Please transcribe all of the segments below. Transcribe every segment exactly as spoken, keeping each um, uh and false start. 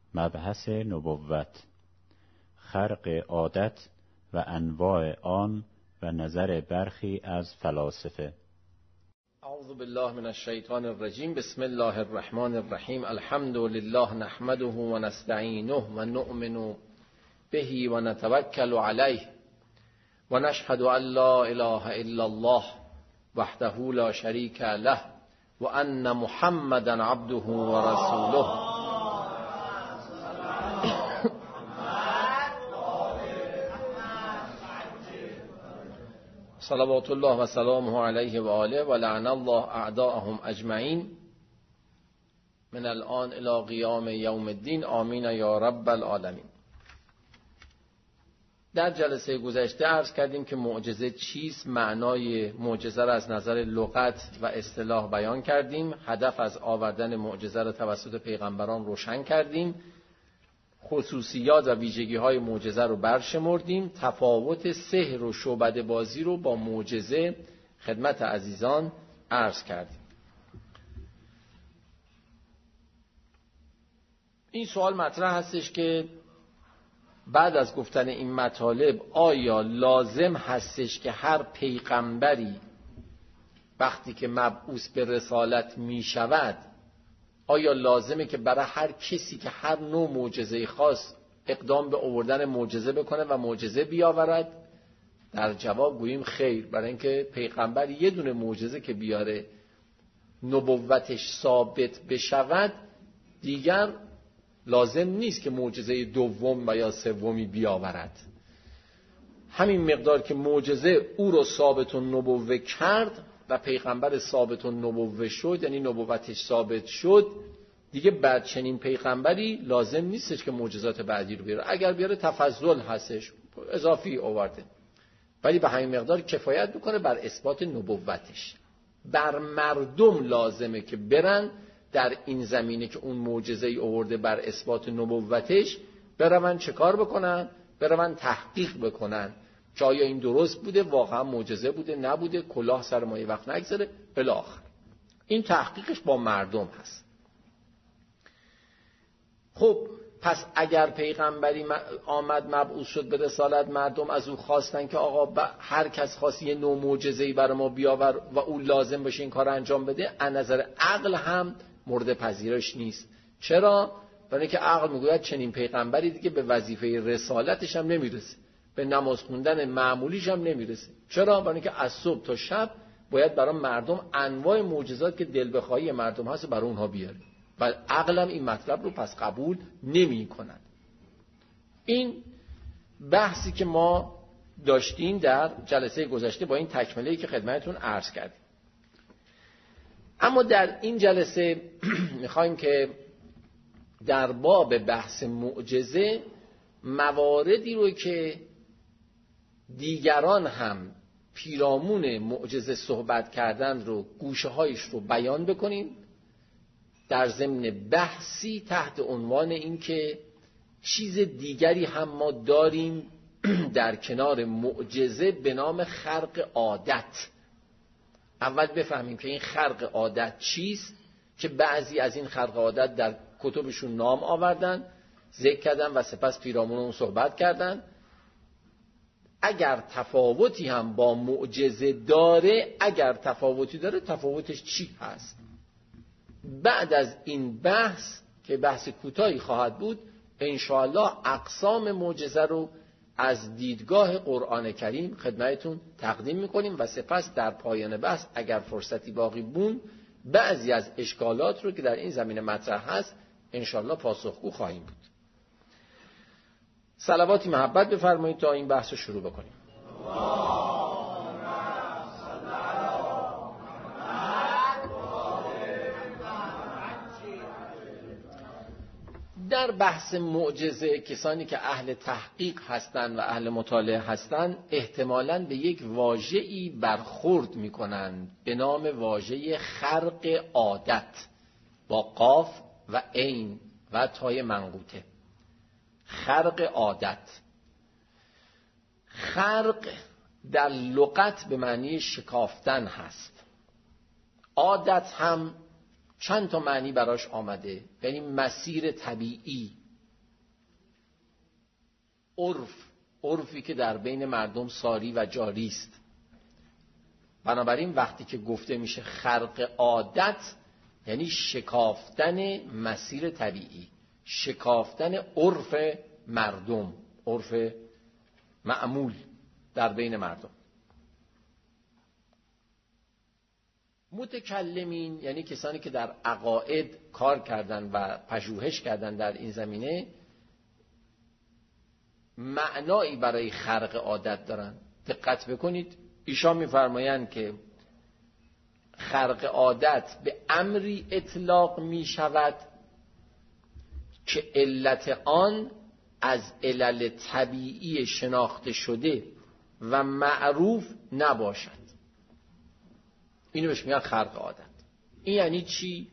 مبحث نبوت، خرق عادت و انواع آن و نظر برخی از فلاسفه. اعوذ بالله من الشیطان الرجیم. بسم الله الرحمن الرحیم. الحمد لله نحمده و نستعینه و نؤمن به و نتوکل علیه و نشهد ان لا اله الا الله وحده لا شریک له و ان محمدا عبده و رسوله. صلوات الله و سلامه علیه و آله و لعن الله اعداءهم اجمعین من الان الی قیام یوم الدین. آمین یا رب العالمین. در جلسه گذشته عرض کردیم که معجزه چیست، معنای معجزه را از نظر لغت و اصطلاح بیان کردیم، هدف از آوردن معجزه را توسط پیغمبران روشن کردیم، خصوصیات و ویژگی های معجزه رو برشمردیم، تفاوت سحر و شعبده بازی رو با معجزه خدمت عزیزان عرض کردیم. این سوال مطرح هستش که بعد از گفتن این مطالب آیا لازم هستش که هر پیغمبری وقتی که مبعوث به رسالت می شود آیا لازمه که برای هر کسی که هر نوع معجزه خاص اقدام به آوردن معجزه بکنه و معجزه بیاورد؟ در جواب گوییم خیر، برای اینکه پیغمبر یه دونه معجزه که بیاره نبوتش ثابت بشود دیگر لازم نیست که معجزه دوم و یا سومی بیاورد. همین مقدار که معجزه او رو ثابت و نبوه کرد و پیغمبر ثابت و نبوه شد، یعنی نبوتش ثابت شد، دیگه بعد چنین پیغمبری لازم نیستش که معجزات بعدی رو بیاره. اگر بیاره تفضل هستش، اضافی آورده، ولی به همین مقدار کفایت میکنه بر اثبات نبوتش. بر مردم لازمه که برن در این زمینه که اون معجزه ای آورده بر اثبات نبوتش برون چه کار بکنن؟ برون تحقیق بکنن که آیا این درست بوده، واقعا معجزه بوده، نبوده، کلاه سر ما یه وقت نگذره الی آخر. این تحقیقش با مردم هست. خب پس اگر پیغمبری آمد مبعوث شد به رسالت، مردم از او خواستن که آقا هر کس خواست یه نوع معجزه‌ای برای ما بیاور و او لازم باشه این کار انجام بده، از نظر عقل هم مورد پذیرش نیست. چرا؟ برای اینکه عقل میگوید چنین پیغمبری دیگه به وظیفه رسالتش هم نمیرسه، به نماز خوندن معمولیش هم نمیرسه. چرا؟ برای اینکه از صبح تا شب باید برای مردم انواع معجزات که دل بخواهی مردم هست برای اونها بیاره و عقلم این مطلب رو پس قبول نمی کند. این بحثی که ما داشتیم در جلسه گذشته با این تکمله‌ای که خدمتتون عرض کردیم. اما در این جلسه میخوایم که در باب بحث معجزه مواردی رو که دیگران هم پیرامون معجزه صحبت کردن رو گوشه هایش رو بیان بکنیم در ضمن بحثی تحت عنوان این که چیز دیگری هم ما داریم در کنار معجزه به نام خرق عادت. اول بفهمیم که این خرق عادت چیست که بعضی از این خرق عادت در کتبشون نام آوردن، ذکر کردن و سپس پیرامون اون صحبت کردن. اگر تفاوتی هم با معجزه داره، اگر تفاوتی داره تفاوتش چی هست؟ بعد از این بحث که بحث کوتاهی خواهد بود انشاءالله اقسام معجزه رو از دیدگاه قرآن کریم خدمتتون تقدیم میکنیم و سپس در پایان بحث اگر فرصتی باقی بون بعضی از اشکالات رو که در این زمینه مطرح هست انشاءالله پاسخگو خواهیم بود. صلواتی محبت بفرمایید تا این بحث رو شروع بکنیم. در بحث معجزه کسانی که اهل تحقیق هستند و اهل مطالعه هستند احتمالاً به یک واژه‌ای برخورد می‌کنند به نام واژه خرق عادت با قاف و عین و تای منقوطه. خرق عادت. خرق در لغت به معنی شکافتن هست. عادت هم چند تا معنی براش آمده، یعنی مسیر طبیعی، عرف، عرفی که در بین مردم ساری و جاری است. بنابراین وقتی که گفته میشه خرق عادت، یعنی شکافتن مسیر طبیعی، شکافتن عرف مردم، عرف معمول در بین مردم. متکلمین یعنی کسانی که در عقاید کار کردن و پژوهش کردن در این زمینه، معنایی برای خرق عادت دارن. دقت بکنید، ایشان می‌فرمایند که خرق عادت به امری اطلاق می شود که علت آن از علل طبیعی شناخته شده و معروف نباشد. اینو بهش میگن خرق عادت. این یعنی چی؟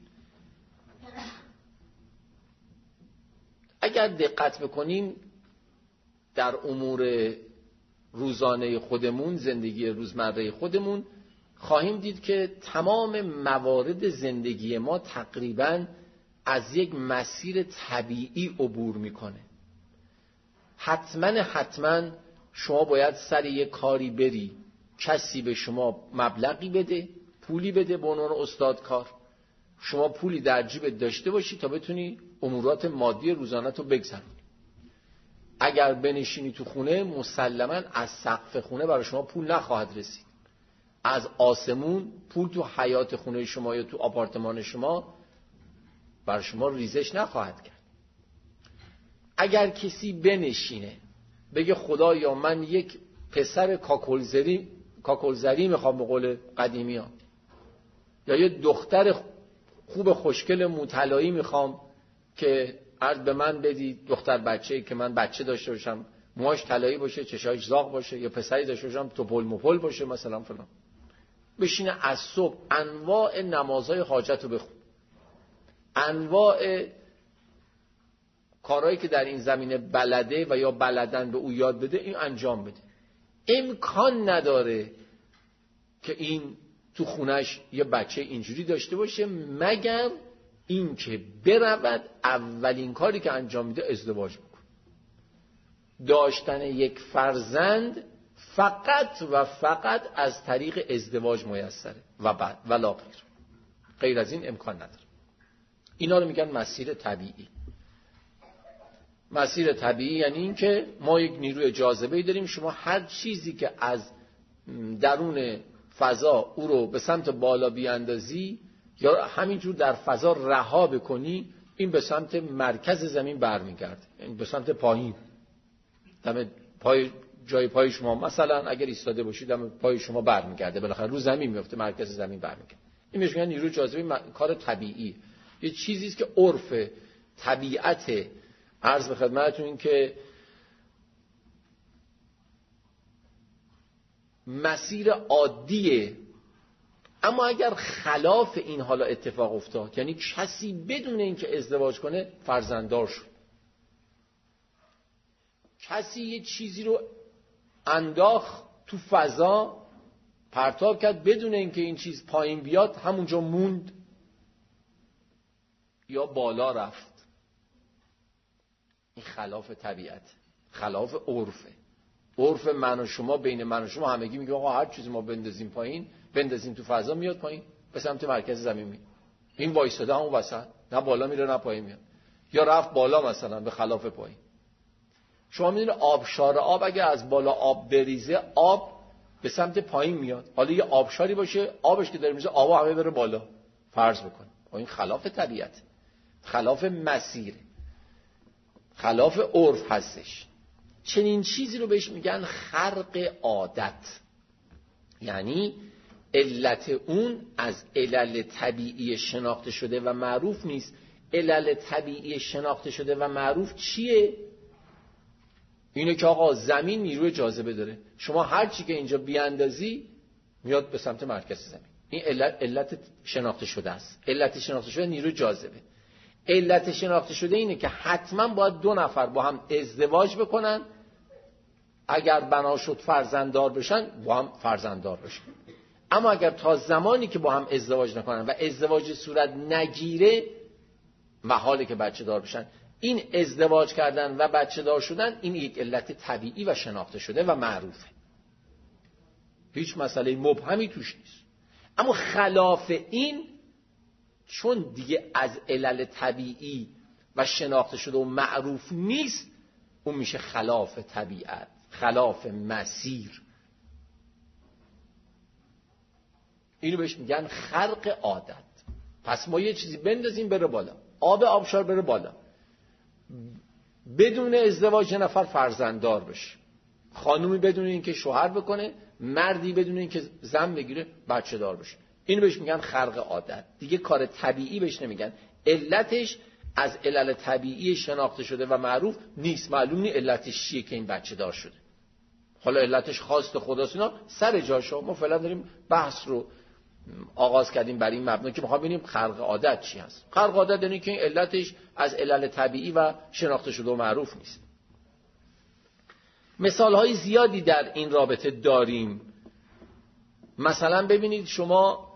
اگر دقت بکنیم در امور روزانه خودمون، زندگی روزمره خودمون، خواهیم دید که تمام موارد زندگی ما تقریباً از یک مسیر طبیعی عبور میکنه. حتما حتما شما باید سر یک کاری بری، کسی به شما مبلغی بده، پولی بده به عنوان استاد کار، شما پولی در جیبت داشته باشی تا بتونی امورات مادی روزانه رو بگذرونی. اگر بنشینی تو خونه، مسلماً از سقف خونه برای شما پول نخواهد رسید. از آسمون پول تو حیات خونه شما یا تو آپارتمان شما برای شما ریزش نخواهد کرد. اگر کسی بنشینه بگه خدایا من یک پسر کاکلزری کاکلزری میخوام به قول قدیمی ها، یا یه دختر خوب خوشگل موطلایی میخوام که عرض به من بدید، دختر بچه‌ای که من بچه داشته باشم، موهاش طلایی باشه، چشاش زاغ باشه، یا پسری داشته باشم توپل مپل باشه مثلا فلان. بشینه از صبح انواع نمازهای حاجت رو بخون، انواع کارهایی که در این زمینه بلده و یا بلدن به او یاد بده این انجام بده. امکان نداره که این تو خونش یه بچه اینجوری داشته باشه، مگر این که برود اولین کاری که انجام میده ازدواج بکنه. داشتن یک فرزند فقط و فقط از طریق ازدواج میسره و بعد ولا غیر. غیر از این امکان نداره. اینا رو میگن مسیر طبیعی. مسیر طبیعی یعنی این که ما یک نیروی جاذبه‌ای داریم، شما هر چیزی که از درون فضا او رو به سمت بالا بیاندازی یا همینجور در فضا رها بکنی، این به سمت مرکز زمین برمیگرده، یعنی به سمت پایین. دم پای جای پای شما مثلا اگر ایستاده باشید دم پای شما برمیگرده، بالاخره رو زمین میفته، مرکز زمین برمیگرده. این میشه میگن نیروی جاذبه، کار طبیعی، یه چیزی است که عرف طبیعت. عرض به خدمتتون این که مسیر عادیه. اما اگر خلاف این حالا اتفاق افتاد، یعنی کسی بدون اینکه ازدواج کنه فرزنددار شد، کسی یه چیزی رو انداخت تو فضا، پرتاب کرد بدون اینکه این چیز پایین بیاد، همونجا موند یا بالا رفت، این خلاف طبیعت، خلاف عرفه. عرف من و شما، بین من و شما همگی میگه آقا هر چیزی ما بندازیم پایین، بندازیم تو فضا میاد پایین، به سمت مرکز زمین میاد. این وایساده همون وسط، نه بالا میره نه پایین میاد، یا رفت بالا مثلا به خلاف پایین. شما میدونید آبشار آب اگه از بالا آب بریزه، آب به سمت پایین میاد. حالا یه آبشاری باشه، آبش که داره میزه آبا همه بره بالا، فرض بکن. این خلاف طبیعت، خلاف مسیر، خلاف عرف هستش. چنین چیزی رو بهش میگن خرق عادت، یعنی علت اون از علل طبیعی شناخته شده و معروف نیست. علل طبیعی شناخته شده و معروف چیه؟ اینه که آقا زمین نیروی جاذبه داره، شما هر چی که اینجا بیاندازی میاد به سمت مرکز زمین. این علت, علت شناخته شده است. علت شناخته شده نیروی جاذبه. علت شناخته شده اینه که حتما باید دو نفر با هم ازدواج بکنن، اگر بنا شد فرزنددار بشن با هم فرزنددار بشن. اما اگر تا زمانی که با هم ازدواج نکنن و ازدواج صورت نگیره، محاله که بچه دار بشن. این ازدواج کردن و بچه دار شدن این یک علت طبیعی و شناخته شده و معروفه، هیچ مسئله مبهمی توش نیست. اما خلاف این، چون دیگه از علل طبیعی و شناخته شده و معروف نیست، اون میشه خلاف طبیعت، خلاف مسیر. اینو بهش میگن خرق عادت. پس ما یه چیزی بندازیم بره بالا، آب آبشار بره بالا، بدون ازدواج یه نفر فرزنددار بشه، خانومی بدون اینکه شوهر بکنه، مردی بدون اینکه زن بگیره بچه دار بشه. اینو بهش میگن خرق عادت. دیگه کار طبیعی بهش نمیگن. علتش از علل طبیعی شناخته شده و معروف نیست. معلوم نیست علتش چیه که این بچه دار شده. حالا علتش خواست خداست، اینا سر جاشو. ما فعلا داریم بحث رو آغاز کردیم برای این مبنا که میخوام ببینیم خرق عادت چی هست. خرق عادت یعنی که این علتش از علل طبیعی و شناخته شده و معروف نیست. مثال های زیادی در این رابطه داریم. مثلا ببینید شما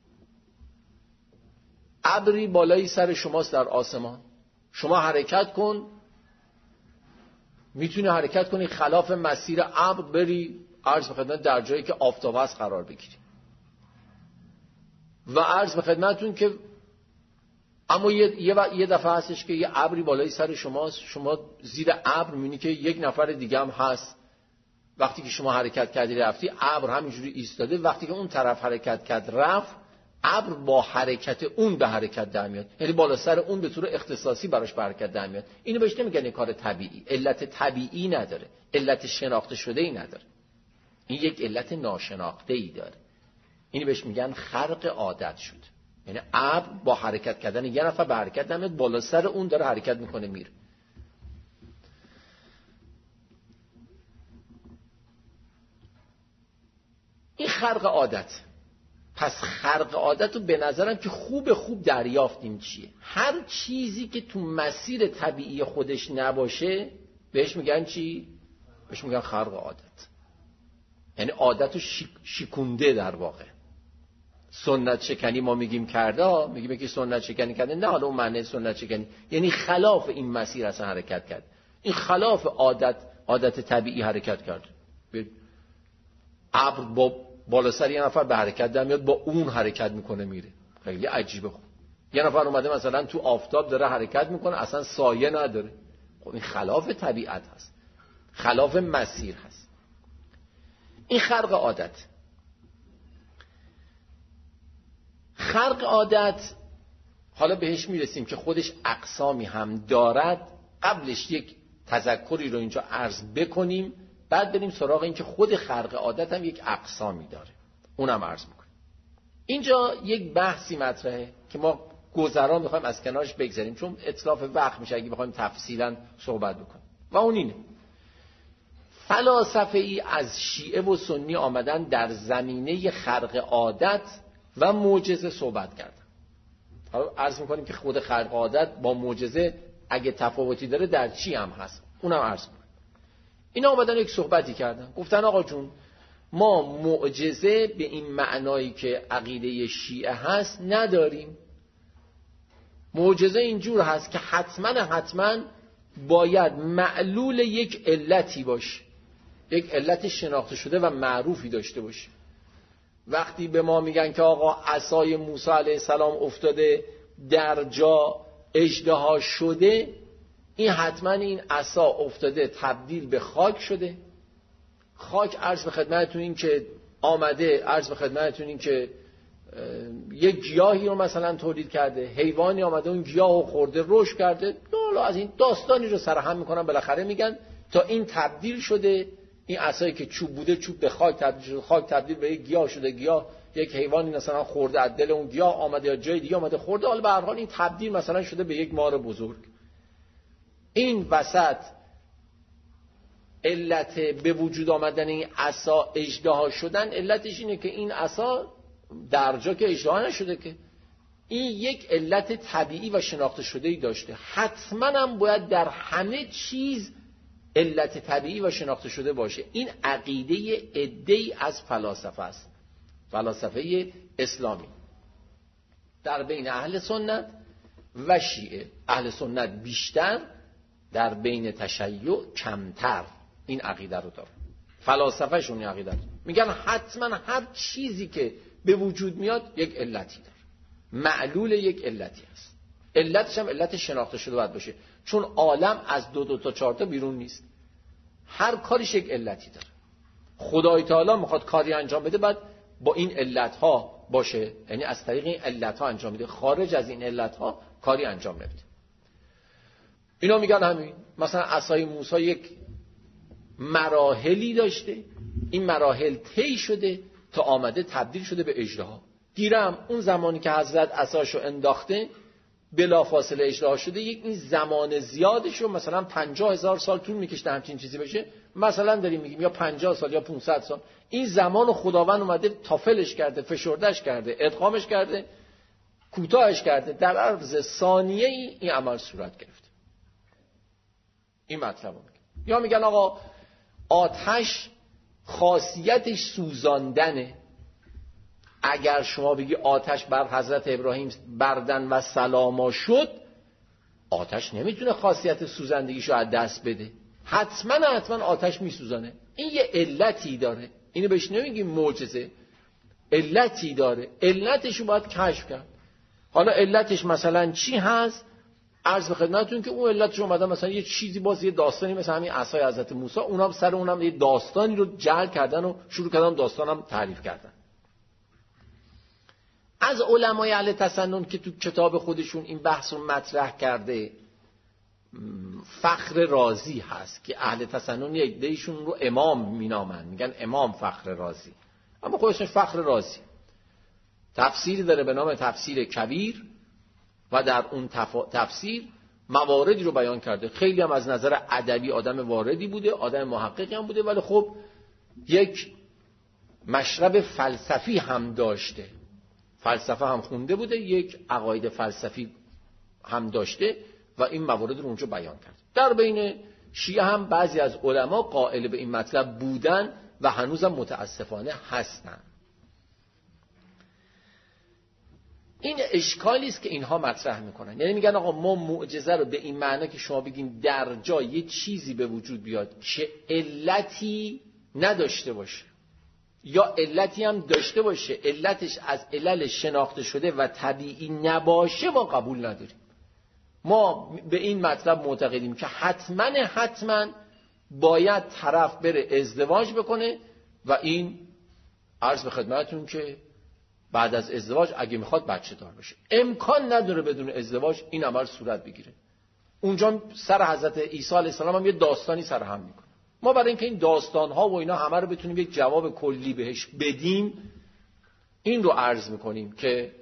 ابری بالای سر شماست در آسمان، شما حرکت کن، میتونی حرکت کنی خلاف مسیر ابر بری عرض به خدمت در جایی که آفتاب هست قرار بگیری و عرض به خدمتتون که اما یه, یه, یه دفعه هستش که یه ابری بالای سر شماست، شما زیر ابر میبینی که یک نفر دیگه هم هست. وقتی که شما حرکت کردی رفتی، ابر همینجوری ایستاده، وقتی که اون طرف حرکت کرد رفت، ابر با حرکت اون به حرکت در میاد، یعنی بالا سر اون به طور اختصاصی براش به حرکت در میاد. اینو بهش نمیگن یک کار طبیعی، علت طبیعی نداره، علت شناخته شده ای نداره، این یک علت ناشناخته ای داره. اینو بهش میگن خرق عادت شد، یعنی ابر با حرکت کردن یه نفر به حرکت در میاد، بالا سر اون داره حرکت میکنه میره. این خرق عادت. پس خرق عادت رو به نظرم که خوب خوب دریافتیم چیه. هر چیزی که تو مسیر طبیعی خودش نباشه بهش میگن چی؟ بهش میگن خرق عادت. یعنی عادت رو شکونده در واقع. سنت شکنی ما میگیم کرده، میگیم که سنت شکنی کرده، نه حالا اون معنی سنت شکنی یعنی خلاف این مسیر اصلا حرکت کرد، این خلاف عادت عادت طبیعی حرکت کرد. ابر با بالا سر یه نفر به حرکت در میاد، با اون حرکت میکنه میره. خیلی عجیبه. خب یه نفر اومده مثلا تو آفتاب داره حرکت میکنه، اصلا سایه نداره. خب این خلاف طبیعت هست، خلاف مسیر هست. این خرق عادت. خرق عادت حالا بهش میرسیم که خودش اقسامی هم دارد. قبلش یک تذکری رو اینجا عرض بکنیم، بعد بریم سراغ این که خود خرق عادت هم یک اقسامی داره، اونم عرض میکنیم. اینجا یک بحثی مطرحه که ما گذرا میخوایم از کنارش بگذاریم چون اتلاف وقت میشه اگه بخوایم تفصیلا صحبت بکنیم، و اون اینه: فلاسفه ای از شیعه و سنی آمدن در زمینه خرق عادت و معجزه صحبت کردن. حالا عرض میکنیم که خود خرق عادت با معجزه اگه تفاوتی داره در چی هم هست، اونم عرض میکنیم. اینا آمدن یک صحبتی کردن، گفتن آقا جون ما معجزه به این معنایی که عقیده شیعه هست نداریم. معجزه اینجور هست که حتما حتما باید معلول یک علتی باشه، یک علت شناخته شده و معروفی داشته باشه. وقتی به ما میگن که آقا عصای موسی علیه السلام افتاده در جا اژدها شده، این حتما این عصا افتاده تبدیل به خاک شده. خاک عرض به خدمتتون این که آمده، عرض به خدمتتون این که یک گیاهی رو مثلا تولید کرده، حیوانی آمده اون گیاهو خورده رشد کرده. حالا از این داستانی رو سرهم میکنن، بالاخره میگن تا این تبدیل شده، این عصایی که چوب بوده چوب به خاک تبدیل شده، خاک تبدیل به یک گیاه شده، گیاه یک حیوانی مثلا خورده از دل اون گیاه آمده یا جای دیگه آمده خورده، حالا به هر حال این تبدیل مثلا شده به یک مار بزرگ. این وسط علت به وجود آمدن این عصا اژدها شدن، علتش اینه که این عصا در جا که اژدها نشده، که این یک علت طبیعی و شناخته شده‌ای داشته. حتما هم باید در همه چیز علت طبیعی و شناخته شده باشه. این عقیده عده‌ای از فلاسفه است، فلاسفه اسلامی. در بین اهل سنت و شیعه. اهل سنت بیشتر، در بین تشیع کمتر این عقیده رو داره. فلاسفه شون این عقیده رو میگن حتما هر چیزی که به وجود میاد یک علتی داره، معلول یک علتی هست. علتش هم علت شناخته شده باید باشه، چون عالم از دو دو تا چهار تا بیرون نیست. هر کاریش یک علتی داره. خدای تعالی میخواد کاری انجام بده، بعد با این علت ها باشه، یعنی از طریق این علت ها انجام میده. خارج از این علت ها کاری انجام نمیده. اینا میگن همین. مثلا عصای موسی یک مراحلی داشته، این مراحل طی شده تا آمده تبدیل شده به اژدها. گیرم اون زمانی که حضرت عصاشو انداخته بلافاصله اژدها شده، یک این زمان زیادشو مثلا پنجاه هزار سال طول میکشه همچین چیزی بشه. مثلا داریم میگیم یا پنجاه سال یا پانصد سال. این زمانو خداوند اومده تافلش کرده، فشردش کرده، ادغامش کرده، کوتاهش کرده، در عرض ثانیه ای این عمل صورت گرفته. این مطلب میگه. یا میگن آقا آتش خاصیتش سوزاندنه. اگر شما بگی آتش بر حضرت ابراهیم بردن و سلاما شد، آتش نمیتونه خاصیت سوزندگیشو از دست بده. حتما حتما آتش میسوزانه. این یه علتی داره. اینو بهش نمیگیم معجزه، علتی داره. علتشو باید کشف کرد. حالا علتش مثلا چی هست؟ عرض به خدمتتون که اون علتش اومده مثلا یه چیزی، باز یه داستانی مثلا همین عصای حضرت موسی، اونام سر اونم یه داستانی رو جعل کردن و شروع کردن داستانم تعریف کردن. از علمای اهل تسنن که تو کتاب خودشون این بحث رو مطرح کرده، فخر رازی هست که اهل تسنن یک عده‌ایشون رو امام مینامن، میگن امام فخر رازی، اما خودش فخر رازی تفسیری داره به نام تفسیر کبیر و در اون تف... تفسیر مواردی رو بیان کرده. خیلی هم از نظر ادبی آدم واردی بوده، آدم محققی هم بوده، ولی خب یک مشرب فلسفی هم داشته، فلسفه هم خونده بوده، یک عقاید فلسفی هم داشته و این موارد رو اونجا بیان کرد. در بین شیعه هم بعضی از علما قائل به این مطلب بودن و هنوزم متاسفانه هستن. این اشکالی است که اینها مطرح میکنن. یعنی میگن آقا ما معجزه رو به این معنی که شما بگین در جای یه چیزی به وجود بیاد که علتی نداشته باشه یا علتی هم داشته باشه، علتش از علل شناخته شده و طبیعی نباشه، ما قبول نداریم. ما به این مطلب معتقدیم که حتما حتما باید طرف بره ازدواج بکنه و این عرض به خدمتتون که بعد از ازدواج اگه میخواد بچه دار بشه. امکان نداره بدون ازدواج این عمل صورت بگیره. اونجا سر حضرت عیسی علیه السلام هم یه داستانی سر هم میکنه. ما برای اینکه این داستانها و اینا همه رو بتونیم یک جواب کلی بهش بدیم، این رو عرض میکنیم که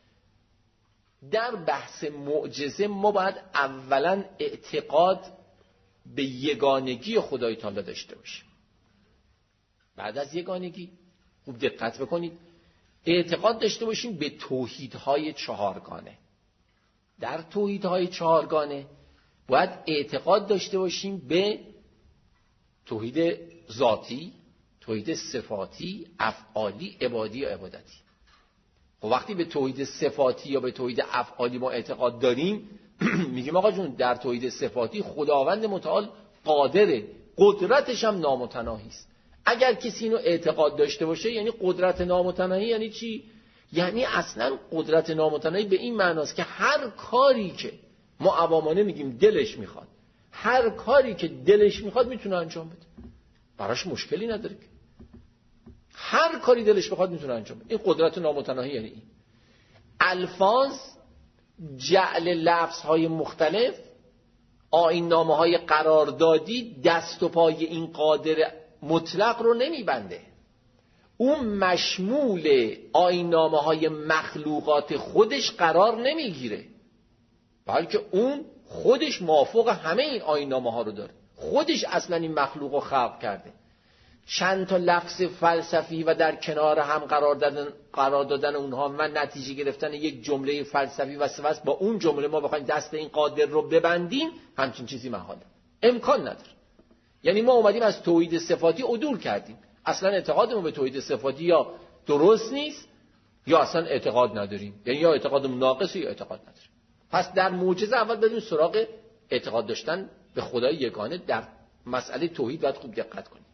در بحث معجزه ما باید اولا اعتقاد به یگانگی خدای تعالی داشته باشیم. بعد از یگانگی خوب دقت بکنید، اعتقاد داشته باشیم به توحیدهای چهارگانه. در توحیدهای چهارگانه باید اعتقاد داشته باشیم به توحید ذاتی، توحید صفاتی، افعالی، عبادی و عبادتی. خب وقتی به توحید صفاتی یا به توحید افعالی ما اعتقاد داریم، میگیم آقا جون در توحید صفاتی خداوند متعال قادره، قدرتش هم نامتناهی است. اگر کسی اینو اعتقاد داشته باشه یعنی قدرت نامتناهی یعنی چی؟ یعنی اصلا قدرت نامتناهی به این معناست که هر کاری که ما عوامانه میگیم دلش میخواد، هر کاری که دلش میخواد میتونه انجام بده، براش مشکلی نداره. هر کاری دلش بخواد میتونه انجام بده. این قدرت نامتناهی یعنی این. الفاظ، جعل لفظهای مختلف، آیین‌نامه‌های قراردادی دست و پای این قادر مطلق رو نمیبنده. اون مشمول آیین‌نامه‌های مخلوقات خودش قرار نمیگیره، بلکه اون خودش موافق همه این آیین‌نامه‌ها رو داره. خودش اصلا این مخلوق رو خلق کرده. چند تا لفظ فلسفی و در کنار هم قرار دادن قرار دادن اونها و نتیجه گرفتن یک جمله فلسفی و سوس با اون جمله ما بخوایم دست این قادر رو ببندیم، همچین چیزی محاله، امکان نداره. یعنی ما اومدیم از توحید صفاتی عدول کردیم. اصلا اعتقادمون به توحید صفاتی یا درست نیست یا اصلا اعتقاد نداریم، یعنی یا اعتقادمون ناقصه یا اعتقاد نداریم. پس در معجزه اول بریم سراغ اعتقاد داشتن به خدای یگانه. در مسئله توحید باید خوب دقت کنیم.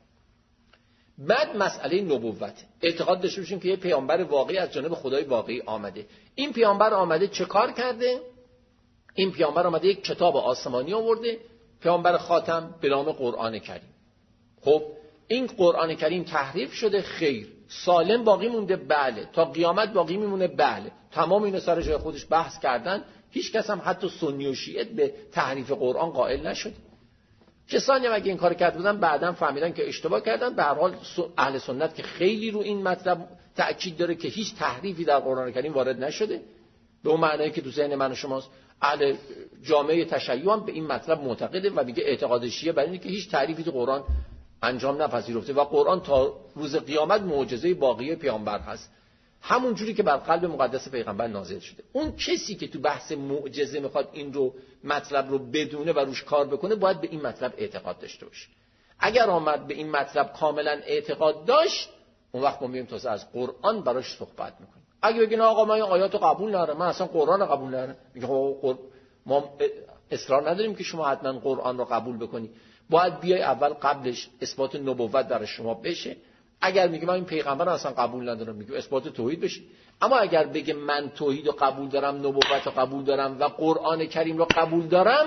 بعد مسئله نبوت، اعتقاد داشته باشیم که یه پیامبر واقعی از جانب خدای واقعی آمده. این پیامبر آمده چه کار کرده؟ این پیامبر آمده یک کتاب آسمانی آورده، پیامبر خاتم به نام قرآن کریم. خب این قرآن کریم تحریف شده؟ خیر. سالم باقی مونده؟ بله. تا قیامت باقی میمونه؟ بله. تمام اینا سر جای خودش بحث کردن، هیچ کس هم حتی سنی و شیعه به تحریف قرآن قائل نشد. کسانی هم اگه این کار کرده بودن بعداً فهمیدن که اشتباه کردن. به هر حال اهل سنت که خیلی رو این مطلب تأکید داره که هیچ تحریفی در قرآن کریم وارد نشده، به اون معنی که تو ذهن من و شماست. اهل جامعه تشیع هم به این مطلب معتقده و میگه اعتقاد شیعه برای اینه که هیچ تحریفی تو قرآن انجام نپذیرفته و قرآن تا روز قیامت معجزه باقی پیامبر هست، همون جوری که بر قلب مقدس پیغمبر نازل شده. اون کسی که تو بحث معجزه میخواد این رو مطلب رو بدونه و روش کار بکنه باید به این مطلب اعتقاد داشته باشه. اگر آمد به این مطلب کاملا اعتقاد داشت، اون وقت ما میایم تازه از قرآن براش صحبت میکنیم. اگه بگین آقا من این آیاتو قبول ندارم، من اصلا قرآن رو قبول ندارم، میگه قر... ما اصرار نداریم که شما حتما قرآن رو قبول بکنی. باید بیای اول قبلش اثبات نبوت برای شما بشه. اگر میگه من این پیغمبر رو اصلا قبول ندارم، میگه اثبات توحید بشه. اما اگر بگه من توحید رو قبول دارم، نبوت رو قبول دارم و قرآن کریم رو قبول دارم،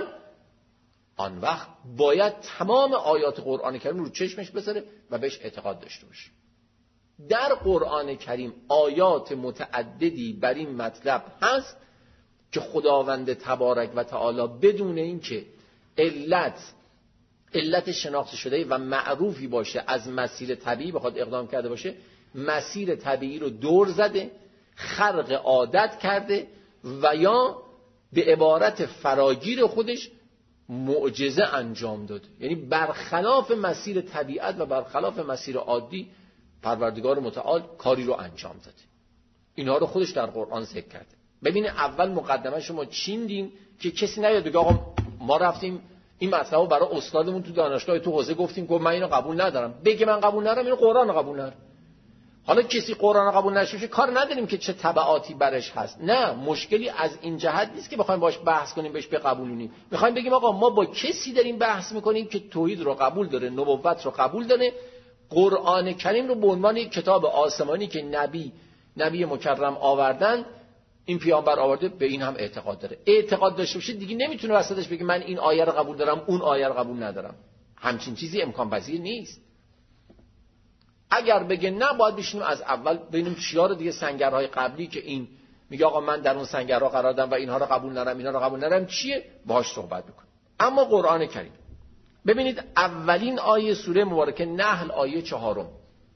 آن وقت باید تمام آیات قرآن کریم رو چشمش بذاره و بهش اعتقاد داشته باشه. در قرآن کریم آیات متعددی بر این مطلب هست که خداوند تبارک و تعالی بدون اینکه علت علت شناخته شده و معروفی باشه از مسیر طبیعی بخواد اقدام کرده باشه، مسیر طبیعی رو دور زده، خرق عادت کرده و یا به عبارت فراگیر خودش معجزه انجام داد. یعنی برخلاف مسیر طبیعت و برخلاف مسیر عادی پروردگار متعال کاری رو انجام داده. اینها رو خودش در قرآن ذکر کرده. ببینید اول مقدمه شما چیندیم که کسی نیاد بگه آقا ما رفتیم این مطلب رو برای استادمون تو دانشگاه تو حوزه گفتیم که من اینو قبول ندارم، بگه من قبول ندارم، اینو قرآن رو قبول ندارم. حالا کسی قرآن رو قبول نشه کار نداریم که چه تبعاتی برش هست. نه، مشکلی از این جهت نیست که بخوایم باش بحث کنیم بهش بقبولونیم. میخوایم بگیم آقا ما با کسی داریم بحث میکنیم که توحید رو قبول داره، نبوت رو قبول داره، قرآن کریم رو به عنوان یک کتاب آسمانی که نبی نبی مکرم آوردن، این پیامبر آورده، به این هم اعتقاد داره. اعتقاد داشته باشه دیگه نمیتونه وسطش بگه من این آیه رو قبول دارم اون آیه رو قبول ندارم. همچین چیزی امکان پذیر نیست. اگر بگه نه، باید بشینیم از اول ببینیم چیا رو دیگه سنگرهای قبلی که این میگه آقا من در اون سنگرها قرار دارم و اینها رو قبول ندارم اینا رو قبول ندارم چیه، باهاش صحبت بکنیم. اما قرآن کریم ببینید اولین آیه سوره مبارکه نحل آیه چهارم،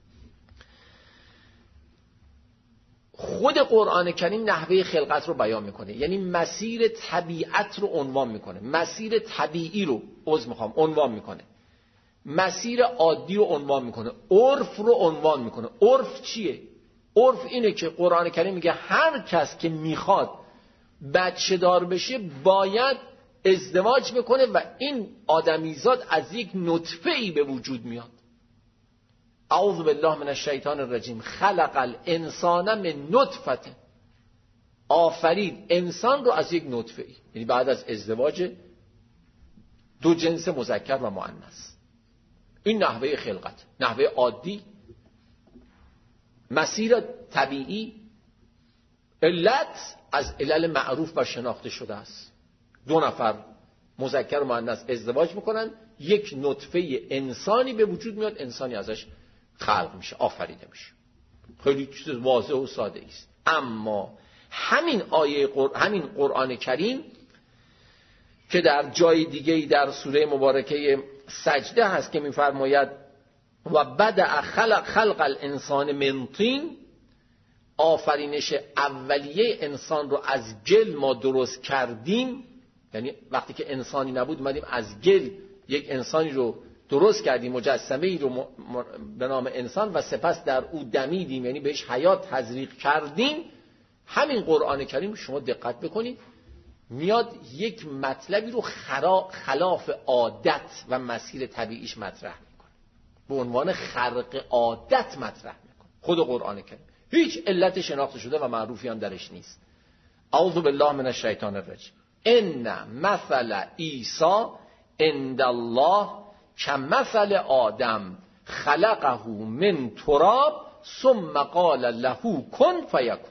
خود قرآن کریم نحوه خلقت رو بیان میکنه، یعنی مسیر طبیعت رو عنوان میکنه، مسیر طبیعی رو عذر میخوام عنوان میکنه، مسیر عادی رو عنوان میکنه، عرف رو عنوان میکنه. عرف چیه؟ عرف اینه که قرآن کریم میگه هر کس که میخواد بچه دار بشه باید ازدواج میکنه و این آدمیزاد از یک نطفه‌ای به وجود میاد. اعوذ بالله من الشیطان الرجیم. خلق الانسان من نطفه، آفرید انسان رو از یک نطفه‌ای، یعنی بعد از ازدواج دو جنس مذکر و مؤنث. این نحوه خلقت، نحوه عادی، مسیر طبیعی. علت از علل معروف و شناخته شده است. دو نفر مذکر و مؤنث ازدواج میکنن، یک نطفه انسانی به وجود میاد، انسانی ازش خلق میشه، آفریده میشه. خیلی چیز واضح و ساده است. اما همین آیه قر... همین قرآن کریم که در جای دیگه‌ای در سوره مبارکه سجده هست که میفرماید و بدأ خلق خلق الانسان من طین، آفرینش اولیه انسان رو از گل ما درست کردیم. یعنی وقتی که انسانی نبود اومدیم از گل یک انسانی رو درست کردیم، مجسمه‌ای رو م... م... به نام انسان و سپس در او دمیدیم، یعنی بهش حیات تزریق کردیم. همین قرآن کریم شما دقت بکنید میاد یک مطلبی رو خرا... خلاف عادت و مسیر طبیعیش مطرح میکنه، به عنوان خرق عادت مطرح میکنه. خود قرآن کریم هیچ علت شناخته شده و معروفی هم درش نیست. اعوذ بالله من الشیطان الرجیم. ان مثل عیسی عند الله کمثل آدم خلقه من تراب ثم قال له کن فیکون.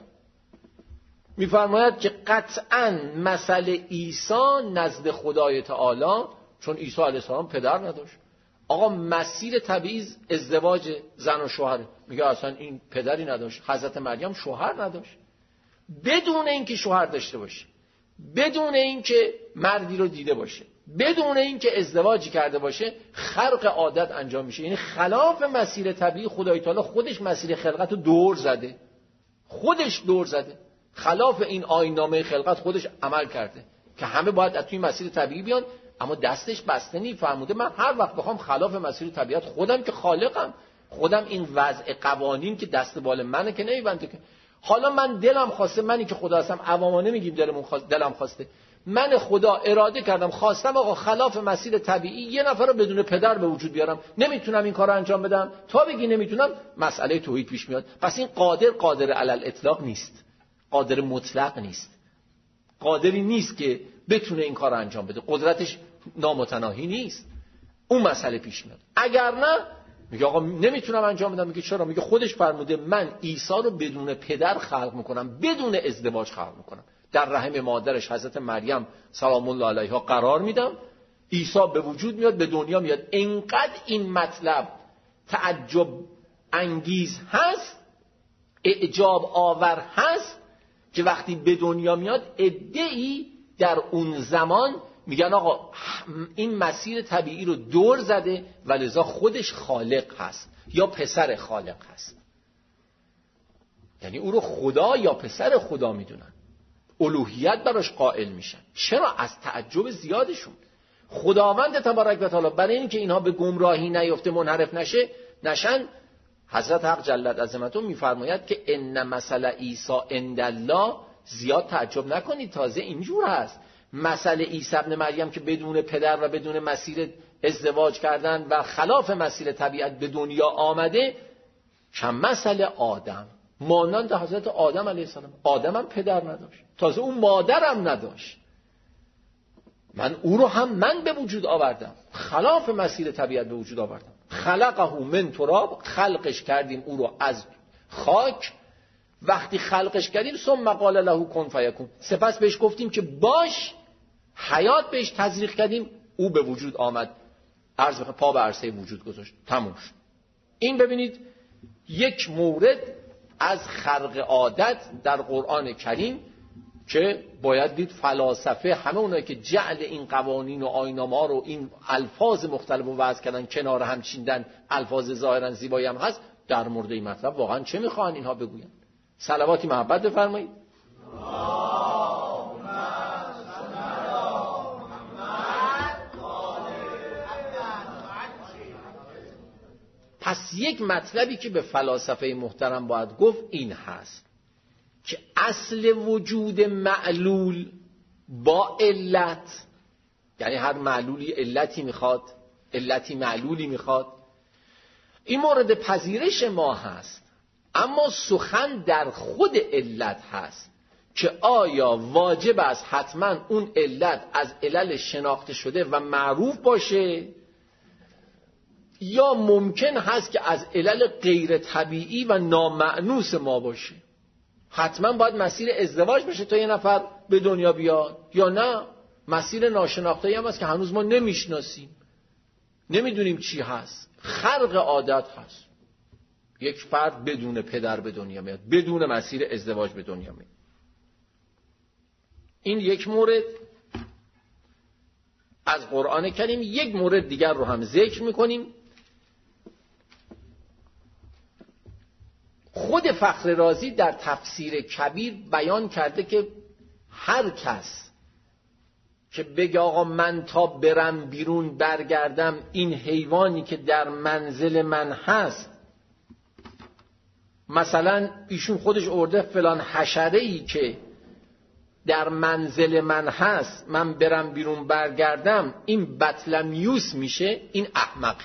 میفرماید که قطعا مثل عیسی نزد خدای تعالی، چون عیسی علیه السلام پدر نداشت، آقا مسیر طبیعی ازدواج زن و شوهر، میگه اصلا این پدری نداشت. حضرت مریم شوهر نداشت، بدون اینکه شوهر داشته باشه، بدون اینکه مردی رو دیده باشه، بدون اینکه ازدواجی کرده باشه، خرق عادت انجام میشه. یعنی خلاف مسیر طبیعی خدای تعالی خودش مسیر خلقت رو دور زده، خودش دور زده، خلاف این آیین‌نامه خلقت خودش عمل کرده که همه باید از توی مسیر طبیعی بیان، اما دستش بسته نی. فرموده من هر وقت بخوام خلاف مسیر طبیعت، خودم که خالقم، خودم این وضع قوانین که دست بال منه که نمیبنده که حالا من دلم خواسته، منی که خدا هستم، عوامانه میگیم دلمون خواست، دلم خواسته، من خدا اراده کردم خواستم آقا خلاف مسیر طبیعی یه نفر رو بدون پدر به وجود بیارم، نمیتونم این کارو انجام بدم. تا بگی نمیتونم، مسئله توحید پیش میاد. پس این قادر قادر علی الاطلاق نیست، قادر مطلق نیست، قادری نیست که بتونه این کارو انجام بده، قدرتش نامتناهی نیست. اون مسئله پیش میاد. اگر نه میگه آقا نمیتونم انجام بدم. میگه چرا؟ میگه خودش فرموده من عیسی رو بدون پدر خلق میکنم، بدون ازدواج خلق میکنم، در رحم مادرش حضرت مریم سلام الله علیها قرار میدم، عیسی به وجود میاد، به دنیا میاد. اینقدر این مطلب تعجب انگیز هست، اعجاب آور هست که وقتی به دنیا میاد عده‌ای در اون زمان میگن آقا این مسیر طبیعی رو دور زده و لذا خودش خالق هست یا پسر خالق هست. یعنی او رو خدا یا پسر خدا میدونن، الوهیت براش قائل میشن. چرا؟ از تعجب زیادشون. خداوند تبارک و تعالی برای اینکه اینها به گمراهی نیفته، منحرف نشه نشن، حضرت حق جلت عظمته میفرماید که ان مثل عیسی عند الله، زیاد تعجب نکنید، تازه اینجور هست. مثل عیسی ابن مریم که بدون پدر و بدون مسیر ازدواج کردن و خلاف مسیر طبیعت به دنیا آمده، کم مثل آدم، مانند حضرت آدم علیه السلام. آدم هم پدر نداشت، تازه اون مادرم نداشت، من او رو هم من به وجود آوردم، خلاف مسیر طبیعت به وجود آوردم. خلقه من تراب، خلقش کردیم او رو از خاک. وقتی خلقش کردیم ثم قال له کن فیکون، سپس بهش گفتیم که باش، حیات بهش تزریق کردیم، او به وجود آمد، عرض بخواه پا به عرصه وجود گذاشت، تموم شد. این ببینید یک مورد از خرق عادت در قرآن کریم که باید دید فلاسفه، همه اونایی که جعل این قوانین و آیین‌نامه‌ها رو، این الفاظ مختلف رو وضع کردن، کنار هم چیندن، الفاظ ظاهرا زیبایی هم هست، در مورد این مطلب واقعا چه میخوان اینها بگوین؟ صلواتی محبت بفرمایید. پس یک مطلبی که به فلاسفه محترم باید گفت این هست که اصل وجود معلول با علت، یعنی هر معلولی علتی میخواد، علتی معلولی میخواد، این مورد پذیرش ما هست. اما سخن در خود علت هست که آیا واجب است حتما اون علت از علل شناخته شده و معروف باشه، یا ممکن هست که از علل غیر طبیعی و نامأنوس ما باشه. حتما باید مسیر ازدواج بشه تا یه نفر به دنیا بیاد، یا نه مسیر ناشناخته‌ای هم هست که هنوز ما نمیشناسیم، نمیدونیم چی هست، خرق عادت هست. یک فرد بدون پدر به دنیا میاد، بدون مسیر ازدواج به دنیا میاد. این یک مورد از قرآن کریم. یک مورد دیگر رو هم ذکر میکنیم. خود فخر رازی در تفسیر کبیر بیان کرده که هر کس که بگه آقا من تا برم بیرون برگردم، این حیوانی که در منزل من هست، مثلا ایشون خودش ارده فلان حشره‌ای که در منزل من هست، من برم بیرون برگردم، این بطلمیوس میشه، این احمق،